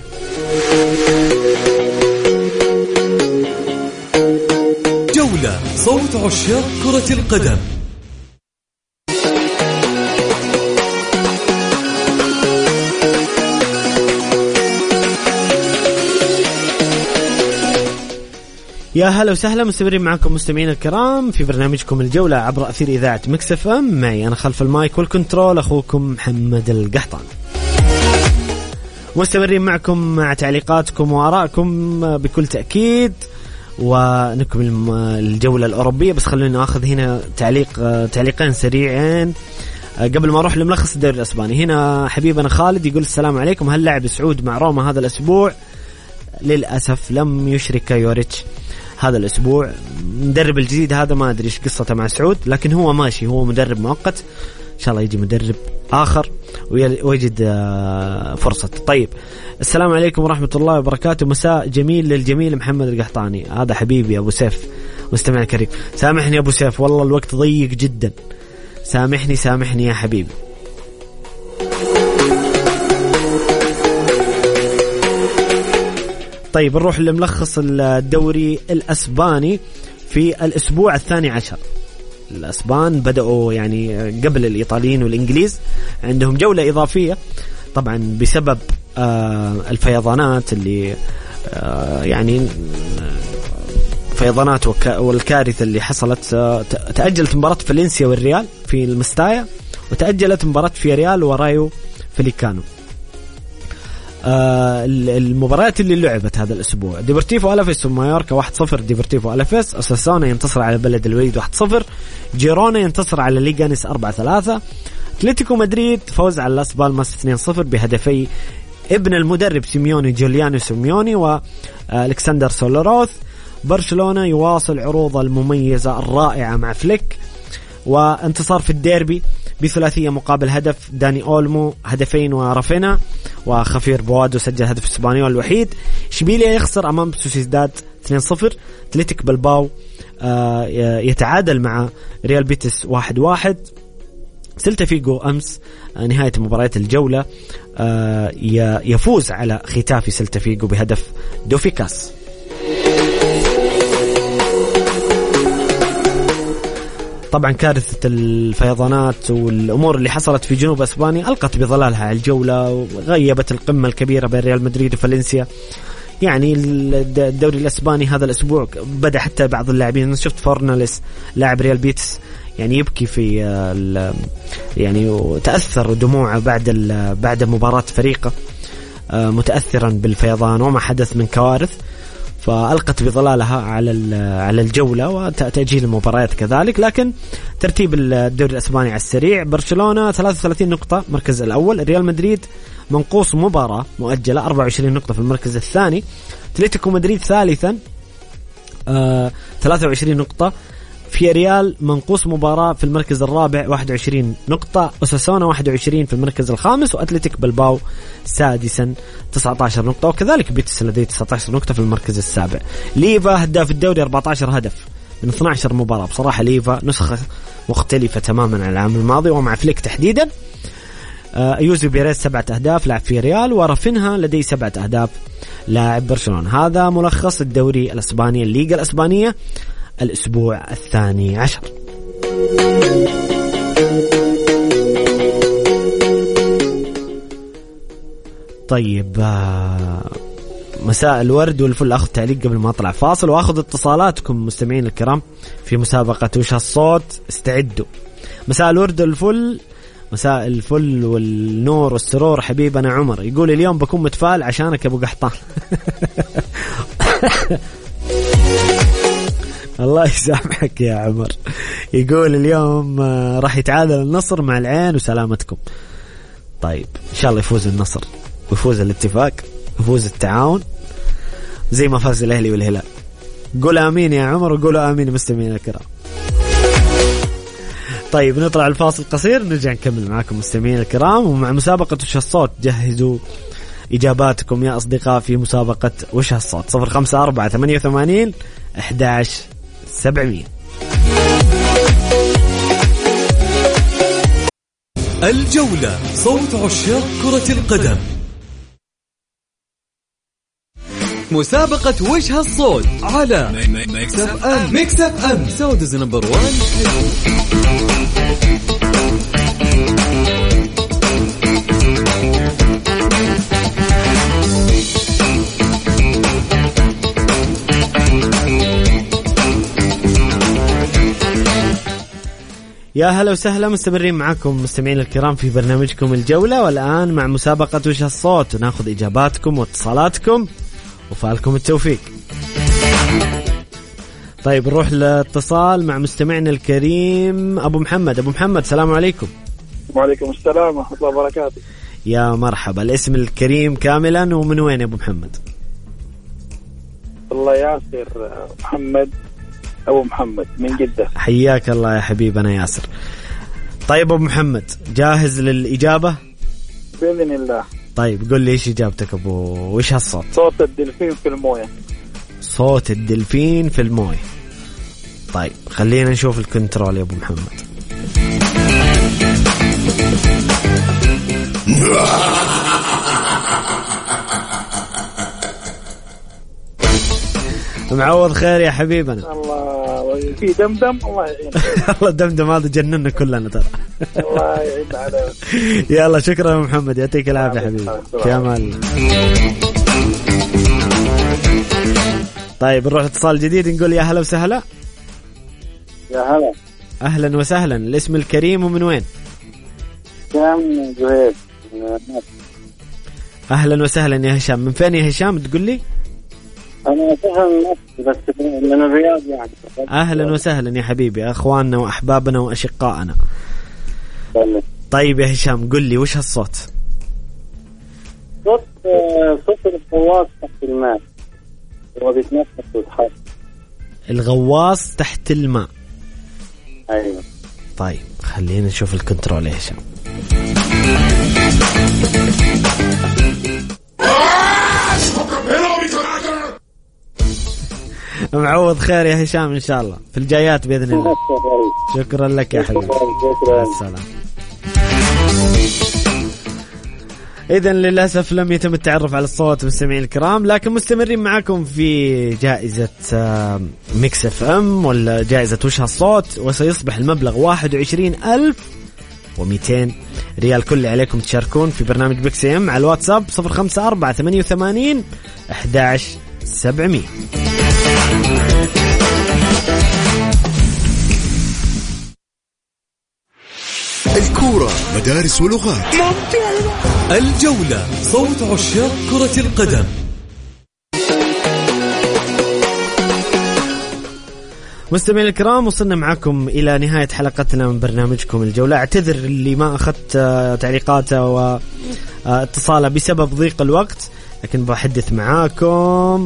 جولة صوت عشاق كرة القدم. يا هلا وسهلا مستمرين معكم مستمعين الكرام في برنامجكم الجولة عبر أثير إذاعة ميكس اف ام. معي أنا خلف المايك والكنترول أخوكم محمد القحطان. مستمرين معكم مع تعليقاتكم وآرائكم بكل تأكيد ونكمل الجولة الأوروبية. بس خلونا نأخذ هنا تعليقين سريعين قبل ما أروح لملخص الدوري الأسباني. هنا حبيبنا خالد يقول السلام عليكم، هل لعب سعود مع روما هذا الأسبوع؟ للأسف لم يشرك يوريتش هذا الأسبوع. مدرب الجديد هذا ما أدري إيش قصته مع سعود لكن هو ماشي، هو مدرب مؤقت، إن شاء الله يجي مدرب آخر ويجد فرصة. طيب السلام عليكم ورحمة الله وبركاته، مساء جميل للجميل محمد القحطاني. هذا حبيبي أبو سيف مستمع الكريم. سامحني أبو سيف والله الوقت ضيق جدا، سامحني يا حبيبي. طيب نروح لملخص الدوري الأسباني في الأسبوع 12. الأسبان بدأوا يعني قبل الإيطاليين والإنجليز، عندهم جولة إضافية طبعا بسبب الفيضانات اللي يعني فيضانات والكارثة اللي حصلت. تأجلت مباراة فالنسيا والريال في المستايا وتأجلت مباراة فياريال ورايو فيليكانو. المباريات اللي لعبت هذا الأسبوع: ديبورتيفو ألافيس ومايوركا 1-0 ديبورتيفو ألافيس. أساسونا ينتصر على بلد الوليد 1-0. جيرونا ينتصر على ليغانيس 4-3. أتلتيكو مدريد فوز على لاس بالماس 2-0 بهدفي ابن المدرب سيميوني جوليانو سيميوني وألكسندر سولوروث. برشلونة يواصل عروضه المميزة الرائعة مع فليك وانتصار في الديربي بثلاثية مقابل هدف، داني أولمو هدفين ورافينا وخفير بوادو سجل هدف اسبانيول الوحيد. اشبيليا يخسر امام سوسيداد 2-0. اتلتيك بلباو يتعادل مع ريال بيتس 1-1. سيلتا فيغو امس نهاية مباريات الجولة يفوز على ختافي سيلتا فيغو بهدف دوفيكاس. طبعا كارثة الفيضانات والأمور اللي حصلت في جنوب أسبانيا ألقت بظلالها على الجولة وغيبت القمة الكبيرة بين ريال مدريد وفالنسيا. يعني الدوري الأسباني هذا الأسبوع بدأ حتى بعض اللاعبين، أنا شفت فورناليس لاعب ريال بيتس يعني يبكي في يعني تأثر دموعه بعد مباراة فريقه متأثرا بالفيضان وما حدث من كوارث. فألقت بظلالها على الجولة وتأجيل المباريات كذلك. لكن ترتيب الدوري الأسباني على السريع: برشلونة 33 نقطة مركز الأول، ريال مدريد منقوص مباراة مؤجلة 24 نقطة في المركز الثاني، أتلتيكو مدريد ثالثا 23 نقطة، في ريال منقوص مباراة في المركز الرابع 21 نقطة، أوساسونا 21 في المركز الخامس، وأتلتيك بلباو سادسا 19 نقطة، وكذلك بيتس لديه 19 نقطة في المركز السابع. ليفا هداف الدوري 14 هدف من 12 مباراة. بصراحة ليفا نسخة مختلفة تماما عن العام الماضي ومع فليك تحديدا. يوزي بيريز 7 أهداف لاعب في ريال، ورافينها لديه 7 أهداف لاعب برشلونة. هذا ملخص الدوري الأسباني، الليغا الأسبانية الأسبوع 12. طيب مساء الورد والفل. أخذ تعليق قبل ما أطلع فاصل وأخذ اتصالاتكم مستمعين الكرام في مسابقة وش هالصوت. استعدوا. مساء الورد والفل، مساء الفل والنور والسرور حبيبنا عمر. يقول اليوم بكون متفائل عشانك أبو قحطان. الله يسامحك يا عمر. يقول اليوم راح يتعادل النصر مع العين وسلامتكم. طيب إن شاء الله يفوز النصر ويفوز الاتفاق ويفوز التعاون زي ما فاز الأهلي والهلال. قول آمين يا عمر وقولوا آمين مستمعين الكرام. طيب نطلع الفاصل قصير نرجع نكمل معكم مستمعين الكرام. ومع مسابقة وش الصوت جهزوا إجاباتكم يا أصدقاء في مسابقة وش هالصوت 0548811700. الجولة صوت عشاق كرة القدم. مسابقة وش هالصوت على ميكس اف ام سعوديز نمبر 1. يا هلا وسهلا، مستمرين معكم مستمعين الكرام في برنامجكم الجولة، والآن مع مسابقة وش هالصوت وناخذ إجاباتكم واتصالاتكم وفالكم التوفيق. طيب نروح لاتصال مع مستمعنا الكريم أبو محمد. أبو محمد السلام عليكم. وعليكم السلام ورحمة الله وبركاته. يا مرحبا، الاسم الكريم كاملا ومن وين يا أبو محمد؟ الله ياسر محمد أبو محمد من جدة. حياك الله يا حبيبنا ياسر. طيب أبو محمد جاهز للإجابة؟ بإذن الله. طيب قل لي إيش إجابتك أبو وإيش هالصوت؟ صوت الدلفين في الموية. صوت الدلفين في الموية. طيب خلينا نشوف الكنترول يا أبو محمد. معوض خير يا حبيبنا. الله في دمدم الله يعين. الله دمدم هذا جننا كلنا ترى. الله يعين على. يلا شكرا يا محمد، يعطيك العافية حبيبي. في أمان. طيب نروح اتصال جديد نقول يا هلا وسهلا. يا هلا. أهلا وسهلا، الاسم الكريم ومن وين؟ هشام جهيد. أهلا وسهلا يا هشام. من فين يا هشام تقول لي؟ أنا سهل نفسي بس من الرياض يعني. أهلا وسهلا يا حبيبي، أخواننا وأحبابنا وأشقائنا. طيب يا هشام قل لي وش هالصوت؟ صوت الغواص تحت الماء، هو بيتنفس ويتحرك. الغواص تحت الماء. أيوة. طيب خلينا نشوف الكنترول يا هشام. معوض خير يا هشام إن شاء الله في الجايات بإذن الله. شكرا لك يا حبيبي. السلام. إذن للأسف لم يتم التعرف على الصوت مستمعين الكرام، لكن مستمرين معكم في جائزة ميكس اف ام ولا جائزة وش هالصوت، وسيصبح المبلغ 21,200 ريال. كل عليكم تشاركون في برنامج ميكس ام على الواتساب 0548811700. الكورة مدارس ولغات. الجولة صوت عشاق كرة القدم. مستمعين الكرام، وصلنا معكم إلى نهاية حلقتنا من برنامجكم الجولة. اعتذر اللي ما أخذت تعليقاته واتصاله بسبب ضيق الوقت، لكن بحدث معاكم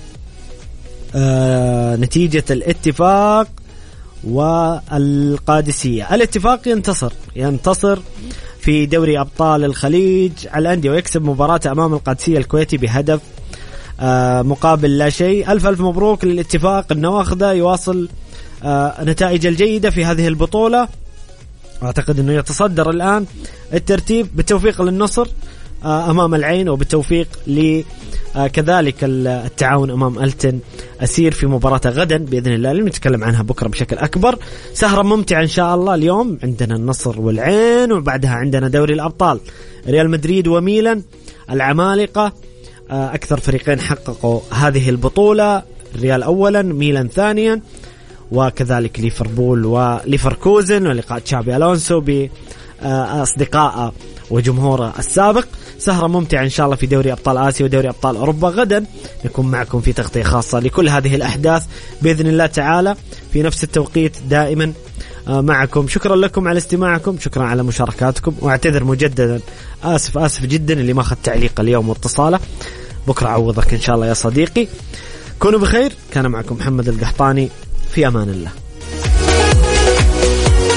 نتيجة الاتفاق والقادسية. الاتفاق ينتصر في دوري أبطال الخليج على الأندية ويكسب مباراة أمام القادسية الكويتي بهدف مقابل لا شيء. ألف مبروك للاتفاق النواخذة، يواصل نتائج الجيدة في هذه البطولة. أعتقد أنه يتصدر الآن الترتيب، بالتوفيق للنصر أمام العين، وبالتوفيق كذلك التعاون أمام ألتن أسير في مباراة غدا بإذن الله اللي نتكلم عنها بكرة بشكل أكبر. سهرة ممتعة إن شاء الله. اليوم عندنا النصر والعين، وبعدها عندنا دوري الأبطال، ريال مدريد وميلان، العمالقة، أكثر فريقين حققوا هذه البطولة، الريال أولا، ميلان ثانيا، وكذلك ليفربول وليفركوزن، ولقاء تشابي ألونسو بأصدقائه وجمهوره السابق. سهرة ممتعة إن شاء الله في دوري أبطال آسيا ودوري أبطال أوروبا. غدا نكون معكم في تغطية خاصة لكل هذه الأحداث بإذن الله تعالى في نفس التوقيت دائما معكم. شكرا لكم على استماعكم، شكرا على مشاركاتكم، واعتذر مجددا، آسف جدا اللي ما أخذ تعليق اليوم واتصاله. بكرة عوضك إن شاء الله يا صديقي. كونوا بخير. كان معكم محمد القحطاني، في أمان الله.